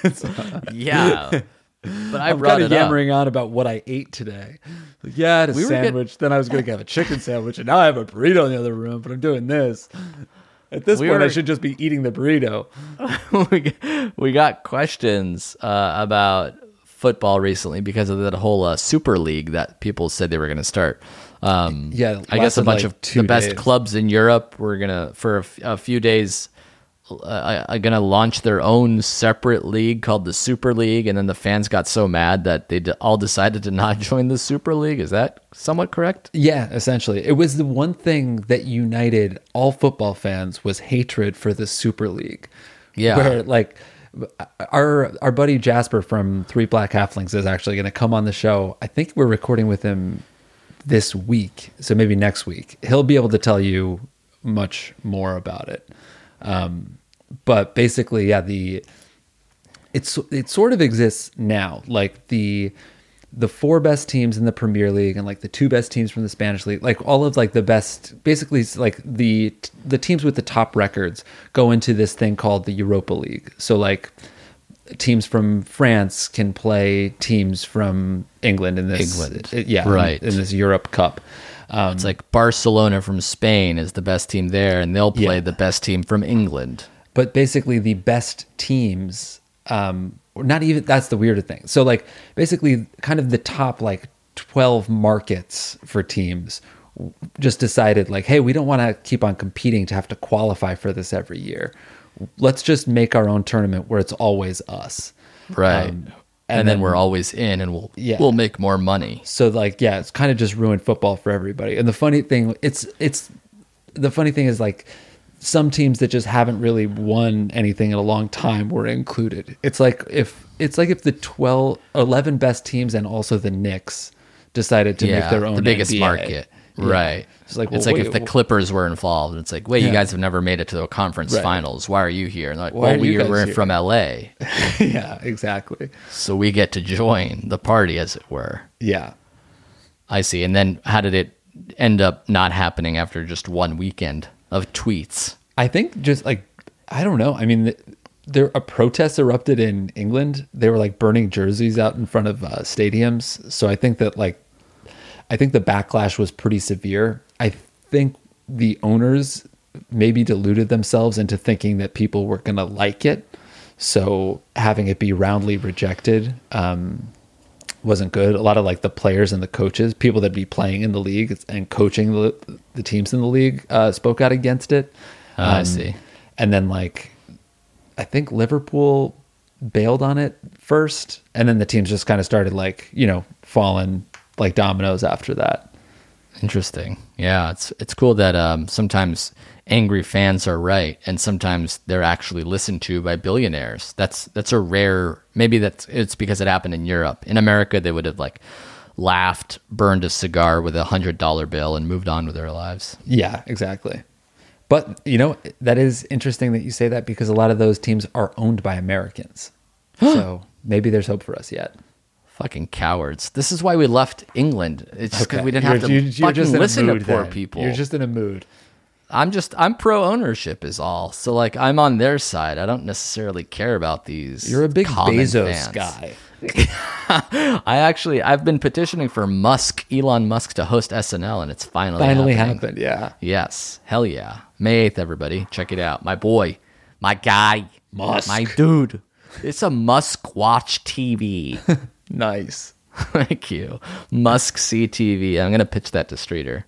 [SPEAKER 5] Yeah. But I'm
[SPEAKER 4] kind of yammering on about what I ate today. Like, I had a sandwich. Then I was going to have a chicken sandwich. And now I have a burrito in the other room. But I'm doing this. At this point, I should just be eating the burrito.
[SPEAKER 5] We got questions about football recently because of that whole Super League that people said they were going to start. I guess a bunch of the best clubs in Europe were going to, for a few days, are going to launch their own separate league called the Super League. And then the fans got so mad that they all decided to not join the Super League. Is that somewhat correct?
[SPEAKER 4] Yeah, essentially. It was the one thing that united all football fans was hatred for the Super League.
[SPEAKER 5] Yeah.
[SPEAKER 4] Where, like, our buddy Jasper from Three Black Halflings is actually going to come on the show. I think we're recording with him this week, so maybe next week. He'll be able to tell you much more about it. But basically, it sort of exists now. Like the 4 best teams in the Premier League and like the 2 best teams from the Spanish League, like all of like the best, basically like the teams with the top records go into this thing called the Europa League. So like teams from France can play teams from England in this,
[SPEAKER 5] right,
[SPEAKER 4] in this Europe Cup.
[SPEAKER 5] It's like Barcelona from Spain is the best team there, and they'll play the best team from England.
[SPEAKER 4] But basically, the best teams, not even, that's the weirder thing. So, like, basically, kind of the top, like, 12 markets for teams just decided, like, hey, we don't want to keep on competing to have to qualify for this every year. Let's just make our own tournament where it's always us.
[SPEAKER 5] Right. And then we're always in, and we'll make more money.
[SPEAKER 4] So like, it's kind of just ruined football for everybody. And the funny thing, the funny thing is like some teams that just haven't really won anything in a long time were included. It's like if the 11 best teams and also the Knicks decided to make their own
[SPEAKER 5] the biggest
[SPEAKER 4] NBA.
[SPEAKER 5] Market. Yeah. Right.
[SPEAKER 4] It's like,
[SPEAKER 5] if the Clippers were involved, it's like, wait, you guys have never made it to the conference finals. Why are you here? And like, we're from LA.
[SPEAKER 4] Yeah, exactly.
[SPEAKER 5] So we get to join the party, as it were.
[SPEAKER 4] Yeah.
[SPEAKER 5] I see. And then how did it end up not happening after just one weekend of tweets?
[SPEAKER 4] I think just like, I don't know. I mean, a protest erupted in England. They were like burning jerseys out in front of stadiums. So I think that I think the backlash was pretty severe. I think the owners maybe deluded themselves into thinking that people were going to like it. So having it be roundly rejected wasn't good. A lot of like the players and the coaches, people that be playing in the league and coaching the teams in the league, spoke out against it.
[SPEAKER 5] I see.
[SPEAKER 4] And then like, I think Liverpool bailed on it first. And then the teams just kind of started like, falling like dominoes after that.
[SPEAKER 5] Interesting. Yeah, it's cool that sometimes angry fans are right, and sometimes they're actually listened to by billionaires. That's a rare. Maybe it's because it happened in Europe. In America, they would have like laughed, burned a cigar with $100 bill, and moved on with their lives.
[SPEAKER 4] Yeah, exactly. But that is interesting that you say that, because a lot of those teams are owned by Americans. So maybe there's hope for us yet.
[SPEAKER 5] Fucking cowards. This is why we left England. It's just because we didn't have to fucking listen to poor people.
[SPEAKER 4] You're just in a mood.
[SPEAKER 5] I'm pro ownership is all. So like I'm on their side. I don't necessarily care about these.
[SPEAKER 4] You're a big Bezos
[SPEAKER 5] fans.
[SPEAKER 4] guy.
[SPEAKER 5] I've been petitioning for Elon Musk to host SNL, and it's finally
[SPEAKER 4] happened. Yeah.
[SPEAKER 5] Yes. Hell yeah. May 8th, everybody. Check it out. My boy, my guy,
[SPEAKER 4] Musk.
[SPEAKER 5] My dude. It's a Musk watch TV.
[SPEAKER 4] Nice.
[SPEAKER 5] Thank you. Musk CTV. I'm going to pitch that to Streeter.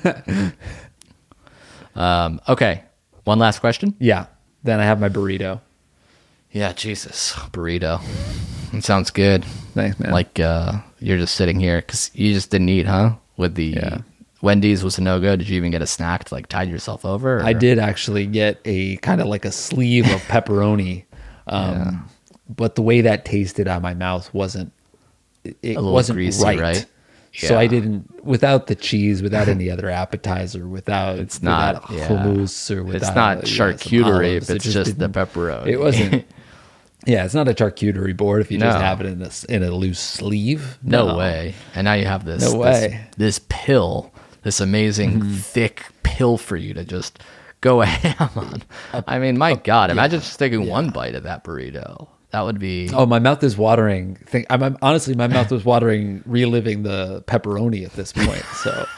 [SPEAKER 5] Okay. One last question?
[SPEAKER 4] Yeah. Then I have my burrito.
[SPEAKER 5] Yeah, Jesus. Burrito. It sounds good.
[SPEAKER 4] Thanks, man.
[SPEAKER 5] Like you're just sitting here because you just didn't eat, huh? With the Wendy's was a no-go. Did you even get a snack to like tide yourself over? Or?
[SPEAKER 4] I did actually get a kind of like a sleeve of pepperoni. But the way that tasted on my mouth wasn't
[SPEAKER 5] greasy, right?
[SPEAKER 4] Yeah. So I didn't, without the cheese, without any other appetizer, without hummus or without,
[SPEAKER 5] it's not charcuterie, if it's just the pepperoni.
[SPEAKER 4] It wasn't. Yeah, it's not a charcuterie board if you just have it in a loose sleeve.
[SPEAKER 5] No way. And now you have this this pill, this amazing thick pill for you to just go ham on. I mean, my God, imagine just taking one bite of that burrito. That would be...
[SPEAKER 4] Oh, my mouth is watering. Honestly, my mouth was watering reliving the pepperoni at this point. So,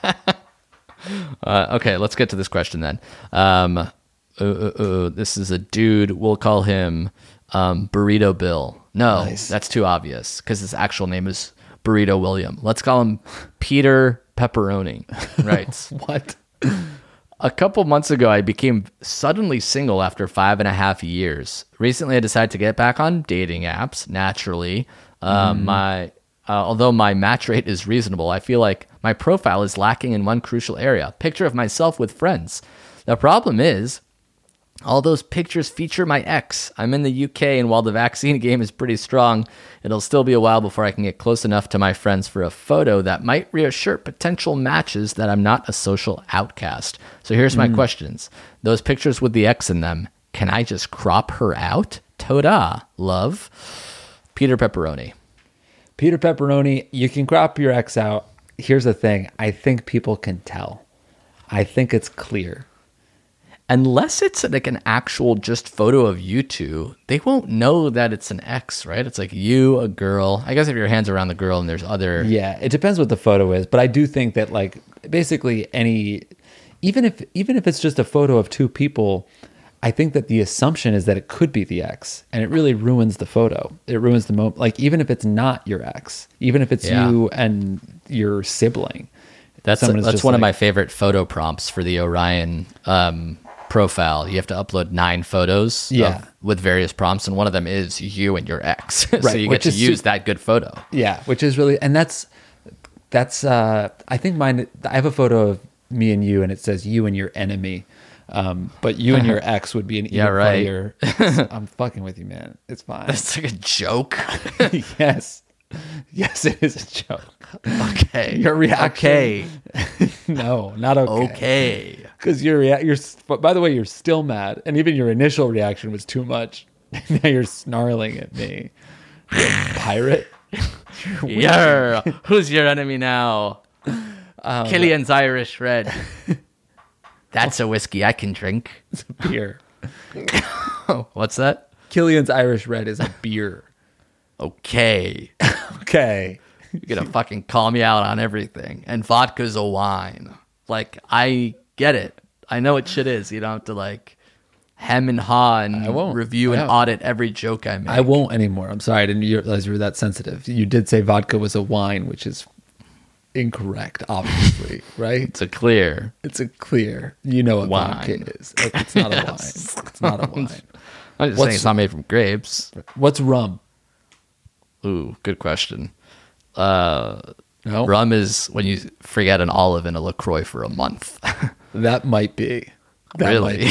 [SPEAKER 5] okay, let's get to this question then. This is a dude. We'll call him Burrito Bill. No, that's too obvious because his actual name is Burrito William. Let's call him Peter Pepperoni. Right.
[SPEAKER 4] What?
[SPEAKER 5] A couple months ago, I became suddenly single after 5.5 years. Recently, I decided to get back on dating apps. Naturally, although my match rate is reasonable, I feel like my profile is lacking in one crucial area: picture of myself with friends. The problem is, all those pictures feature my ex. I'm in the UK, and while the vaccine game is pretty strong, it'll still be a while before I can get close enough to my friends for a photo that might reassure potential matches that I'm not a social outcast. So here's my questions. Those pictures with the ex in them, can I just crop her out? Toda, love. Peter Pepperoni.
[SPEAKER 4] Peter Pepperoni, you can crop your ex out. Here's the thing. I think people can tell. I think it's clear.
[SPEAKER 5] Unless it's like an actual just photo of you two, they won't know that it's an ex, right? It's like you, a girl. I guess if your hand's around the girl and there's other...
[SPEAKER 4] Yeah, it depends what the photo is. But I do think that like basically even if it's just a photo of two people, I think that the assumption is that it could be the ex, and it really ruins the photo. It ruins the moment. Like even if it's not your ex, even if it's you and your sibling.
[SPEAKER 5] That's one of my favorite photo prompts for the Orion profile. You have to upload 9 photos with various prompts, and one of them is you and your ex. So you get to use that good photo.
[SPEAKER 4] Yeah, which is really, and that's I think mine, I have a photo of me and you, and it says you and your enemy. But you and your ex would be an even funnier. I'm fucking with you, man. It's fine.
[SPEAKER 5] That's like a joke.
[SPEAKER 4] Yes, it is a joke.
[SPEAKER 5] Okay,
[SPEAKER 4] your reaction.
[SPEAKER 5] Okay,
[SPEAKER 4] no, not okay.
[SPEAKER 5] Okay,
[SPEAKER 4] because you're. By the way, you're still mad, and even your initial reaction was too much. Now you're snarling at me, you pirate.
[SPEAKER 5] Yeah, who's your enemy now? Killian's Irish Red. That's a whiskey I can drink.
[SPEAKER 4] It's a beer.
[SPEAKER 5] What's that?
[SPEAKER 4] Killian's Irish Red is a beer.
[SPEAKER 5] Okay. You're going to fucking call me out on everything. And vodka's a wine. Like, I get it. I know what shit is. You don't have to, like, hem and haw and review and audit every joke I make.
[SPEAKER 4] I won't anymore. I'm sorry. I didn't realize you were that sensitive. You did say vodka was a wine, which is incorrect, obviously, right?
[SPEAKER 5] It's a clear.
[SPEAKER 4] You know what
[SPEAKER 5] wine
[SPEAKER 4] vodka is. It's not a wine. It's not a wine.
[SPEAKER 5] I'm just saying it's not made from grapes.
[SPEAKER 4] What's rum?
[SPEAKER 5] Ooh, good question.
[SPEAKER 4] No?
[SPEAKER 5] Rum is when you forget an olive in a LaCroix for a month.
[SPEAKER 4] That might be.
[SPEAKER 5] Really?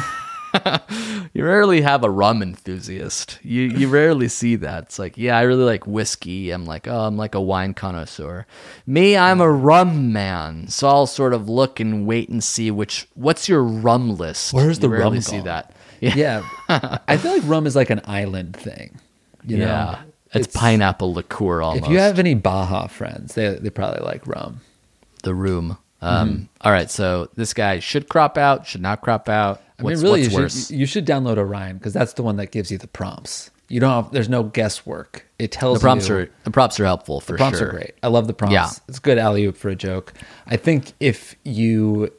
[SPEAKER 5] You rarely have a rum enthusiast. You rarely see that. It's like, yeah, I really like whiskey. I'm like a wine connoisseur. Me, I'm a rum man. So I'll sort of look and wait and see what's your rum list.
[SPEAKER 4] Where's the rum
[SPEAKER 5] gone? See that?
[SPEAKER 4] Yeah. I feel like rum is like an island thing. You know?
[SPEAKER 5] It's pineapple liqueur almost.
[SPEAKER 4] If you have any Baja friends, they probably like rum.
[SPEAKER 5] The room. All right, so this guy should crop out, should not crop out. What's worse?
[SPEAKER 4] You should download Orion because that's the one that gives you the prompts. You don't have, there's no guesswork. It tells
[SPEAKER 5] the prompts
[SPEAKER 4] you.
[SPEAKER 5] The prompts are helpful for sure.
[SPEAKER 4] The prompts are great. I love the prompts.
[SPEAKER 5] Yeah.
[SPEAKER 4] It's good alley-oop for a joke. I think if you're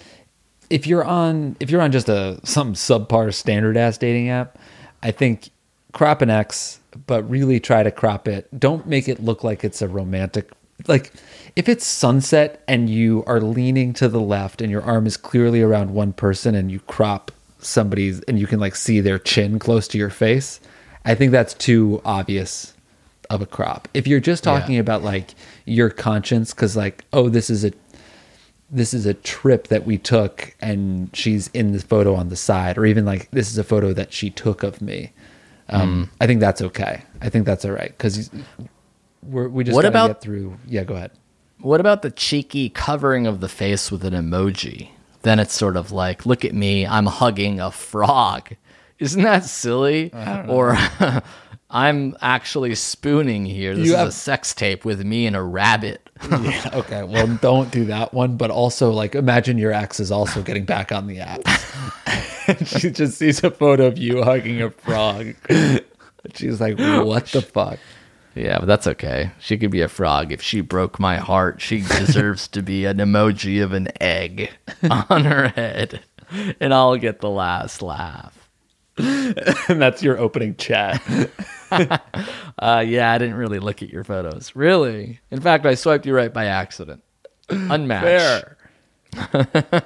[SPEAKER 4] on just some subpar standard ass dating app, I think crop an X, but really try to crop it. Don't make it look like it's a romantic. Like if it's sunset and you are leaning to the left and your arm is clearly around one person and you crop somebody's and you can like see their chin close to your face, I think that's too obvious of a crop. If you're just talking about like your conscience, because like, oh, this is a trip that we took and she's in this photo on the side, or even like this is a photo that she took of me. I think that's okay. I think that's all right because we just gotta get through. Yeah, go ahead.
[SPEAKER 5] What about the cheeky covering of the face with an emoji? Then it's sort of like, look at me, I'm hugging a frog. Isn't that silly? Or I'm actually spooning here. This is a sex tape with me and a rabbit.
[SPEAKER 4] Yeah, okay, well, don't do that one. But also, like, imagine your ex is also getting back on the app. She just sees a photo of you hugging a frog. She's like, what the fuck?
[SPEAKER 5] Yeah, but that's okay. She could be a frog. If she broke my heart, she deserves to be an emoji of an egg on her head. And I'll get the last laugh.
[SPEAKER 4] And that's your opening chat.
[SPEAKER 5] Yeah, I didn't really look at your photos. Really? In fact, I swiped you right by accident. Unmatched.
[SPEAKER 4] Fair.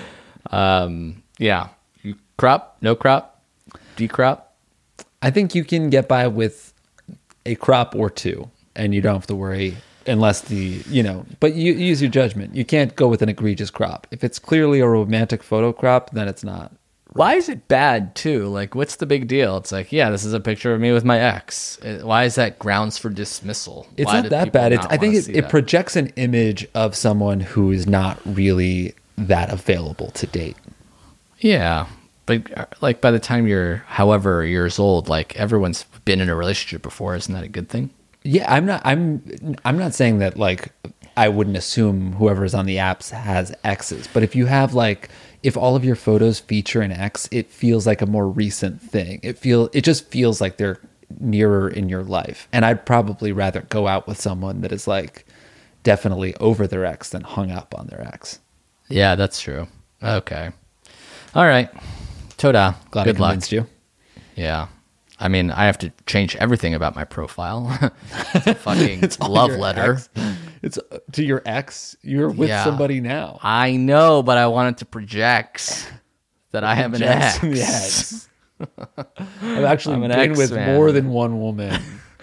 [SPEAKER 5] Yeah. You crop? No crop? Decrop?
[SPEAKER 4] I think you can get by with a crop or two, and you don't have to worry unless but you use your judgment. You can't go with an egregious crop. If it's clearly a romantic photo crop, then it's not.
[SPEAKER 5] Why is it bad too? Like, what's the big deal? It's like, yeah, this is a picture of me with my ex. Why is that grounds for dismissal?
[SPEAKER 4] It's not that bad. I think it projects an image of someone who is not really that available to date.
[SPEAKER 5] Yeah. But like by the time you're however years old, like everyone's been in a relationship before. Isn't that a good thing?
[SPEAKER 4] Yeah, I'm not saying that like I wouldn't assume whoever's on the apps has exes. But if you have if all of your photos feature an ex, it feels like a more recent thing. It just feels like they're nearer in your life. And I'd probably rather go out with someone that is like definitely over their ex than hung up on their ex.
[SPEAKER 5] Yeah, that's true. Okay. All right. Toda.
[SPEAKER 4] Glad I convinced you.
[SPEAKER 5] Yeah. I mean, I have to change everything about my profile. It's a fucking love letter.
[SPEAKER 4] Ex. It's to your ex. You're with somebody now.
[SPEAKER 5] I know, but I wanted to project that I have an ex.
[SPEAKER 4] I've actually been with more than one woman.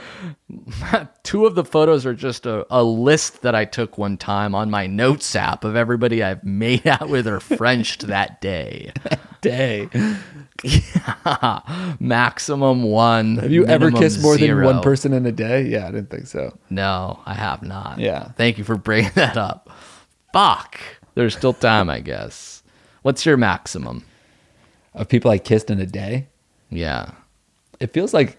[SPEAKER 5] 2 of the photos are just a list that I took one time on my notes app of everybody I've made out with or Frenched that day. Yeah. Maximum 1.
[SPEAKER 4] Have you ever kissed more than one person in a day? Yeah, I didn't think so.
[SPEAKER 5] No, I have not.
[SPEAKER 4] Yeah.
[SPEAKER 5] Thank you for bringing that up. Fuck. There's still time, I guess. What's your maximum?
[SPEAKER 4] Of people I kissed in a day?
[SPEAKER 5] Yeah.
[SPEAKER 4] It feels like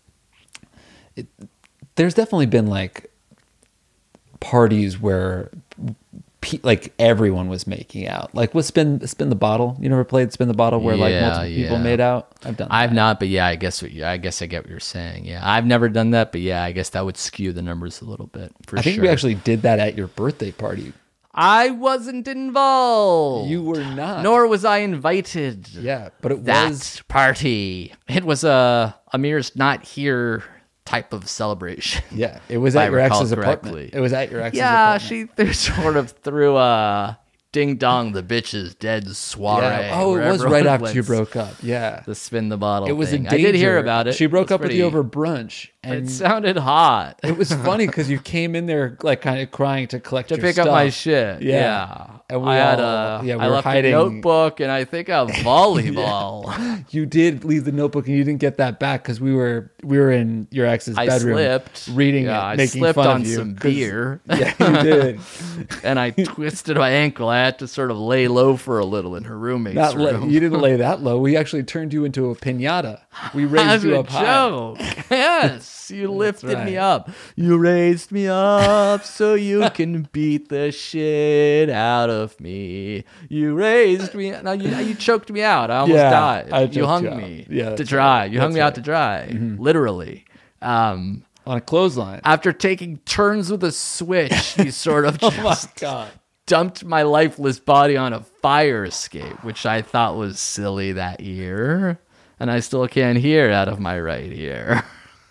[SPEAKER 4] there's definitely been like parties where like everyone was making out. Like with Spin the Bottle. You never played Spin the Bottle where like multiple people made out? I've done that.
[SPEAKER 5] I've not, but yeah, I guess I get what you're saying. Yeah, I've never done that, but yeah, I guess that would skew the numbers a little bit. I think
[SPEAKER 4] we actually did that at your birthday party.
[SPEAKER 5] I wasn't involved.
[SPEAKER 4] You were not.
[SPEAKER 5] Nor was I invited.
[SPEAKER 4] Yeah, but it
[SPEAKER 5] that
[SPEAKER 4] was
[SPEAKER 5] party. It was a Amir's not here type of celebration.
[SPEAKER 4] Yeah, it was at your ex's apartment. It was at your ex's apartment.
[SPEAKER 5] They sort of threw a Ding Dong, the bitch is dead soiree.
[SPEAKER 4] Yeah. Oh, it was right after you broke up. Yeah.
[SPEAKER 5] The Spin the Bottle
[SPEAKER 4] It was
[SPEAKER 5] thing.
[SPEAKER 4] a danger.
[SPEAKER 5] I did hear about it.
[SPEAKER 4] She broke up with you over brunch.
[SPEAKER 5] And it sounded hot.
[SPEAKER 4] It was funny because you came in there like kind of crying to collect your
[SPEAKER 5] pick
[SPEAKER 4] stuff.
[SPEAKER 5] up my shit. Yeah.
[SPEAKER 4] And
[SPEAKER 5] I left a notebook and I think a volleyball.
[SPEAKER 4] Yeah. You did leave the notebook and you didn't get that back because we were in your ex's bedroom.
[SPEAKER 5] I slipped.
[SPEAKER 4] Reading it, making fun
[SPEAKER 5] on
[SPEAKER 4] of you.
[SPEAKER 5] Some beer.
[SPEAKER 4] Yeah, you did.
[SPEAKER 5] And I twisted my ankle. I had to sort of lay low for a little in her roommate's room.
[SPEAKER 4] You didn't lay that low. We actually turned you into a piñata. We raised you up
[SPEAKER 5] high. Yes, you lifted me up. You raised me up so you can beat the shit out of me. You raised me. No, you choked me out. I almost died. You hung me to dry. You hung me out to dry, literally.
[SPEAKER 4] On a clothesline.
[SPEAKER 5] After taking turns with a switch, you sort of just dumped my lifeless body on a fire escape, which I thought was silly that year. And I still can't hear out of my right ear.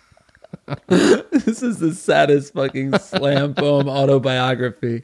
[SPEAKER 4] This is the saddest fucking slam poem autobiography.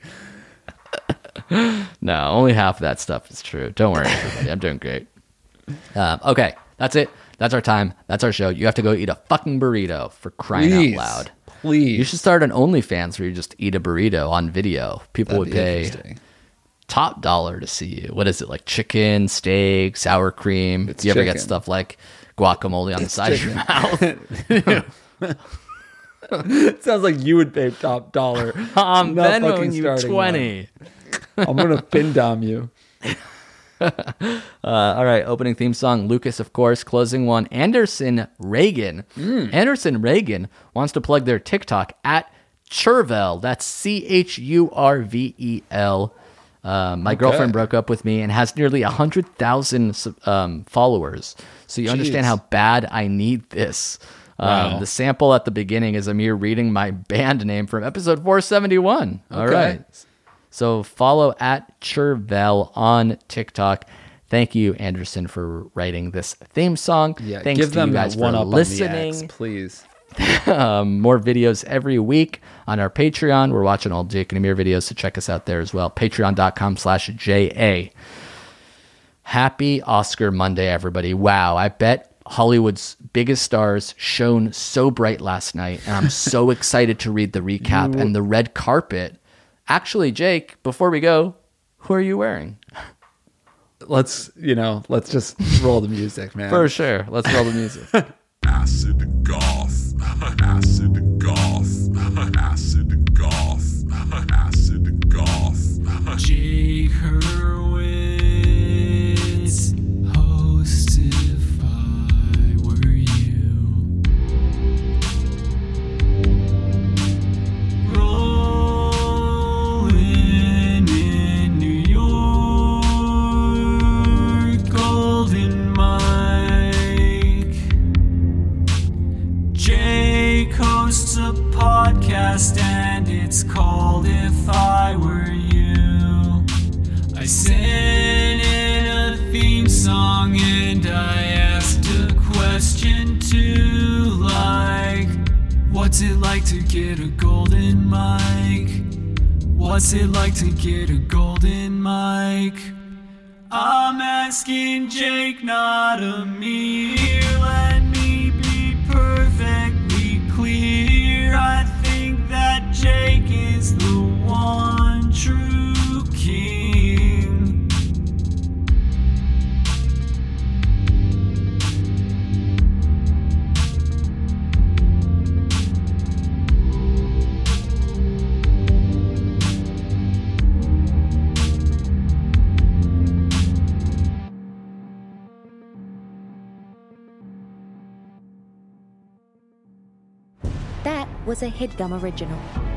[SPEAKER 5] No, only half of that stuff is true. Don't worry, everybody. I'm doing great. Okay, that's it. That's our time. That's our show. You have to go eat a fucking burrito for crying out loud.
[SPEAKER 4] Please.
[SPEAKER 5] You should start an OnlyFans where you just eat a burrito on video. People would pay top dollar to see you. What is it, like chicken, steak, sour cream? Do you ever get stuff like guacamole on the side of your mouth?
[SPEAKER 4] It sounds like you would pay top dollar.
[SPEAKER 5] I'm Venmoing you 20.
[SPEAKER 4] I'm gonna pin dom you.
[SPEAKER 5] All right, opening theme song, Lucas, of course. Closing one, Anderson Reagan. Anderson Reagan wants to plug their TikTok at Churvel. That's CHURVEL. My girlfriend broke up with me and has nearly 100,000 followers. So you understand how bad I need this. Wow. The sample at the beginning is Amir reading my band name from episode 471. All right. So follow at Churvel on TikTok. Thank you, Anderson, for writing this theme song.
[SPEAKER 4] Yeah,
[SPEAKER 5] thanks
[SPEAKER 4] give
[SPEAKER 5] to
[SPEAKER 4] them
[SPEAKER 5] you guys
[SPEAKER 4] one
[SPEAKER 5] for
[SPEAKER 4] up
[SPEAKER 5] listening.
[SPEAKER 4] On the X, please.
[SPEAKER 5] More videos every week on our Patreon. We're watching all Jake and Amir videos, so check us out there as well. Patreon.com/JA. Happy Oscar Monday, everybody. Wow, I bet Hollywood's biggest stars shone so bright last night, and I'm so excited to read the recap and the red carpet. Actually, Jake, before we go, who are you wearing?
[SPEAKER 4] Let's just roll the music, man.
[SPEAKER 5] For sure. Let's roll the music.
[SPEAKER 8] Acid golf. Acid golf. Acid golf. Acid golf.
[SPEAKER 3] Jake Hurwitz, host If I Were You. Rolling in New York, Golden Mike. Jake hosts a podcast and it's called If I Were You. I sent in a theme song and I asked a question too, like, what's it like to get a golden mic? What's it like to get a golden mic? I'm asking Jake, not Amir. Let me be perfectly clear. I think that Jake is the one true king.
[SPEAKER 1] That was a HeadGum original.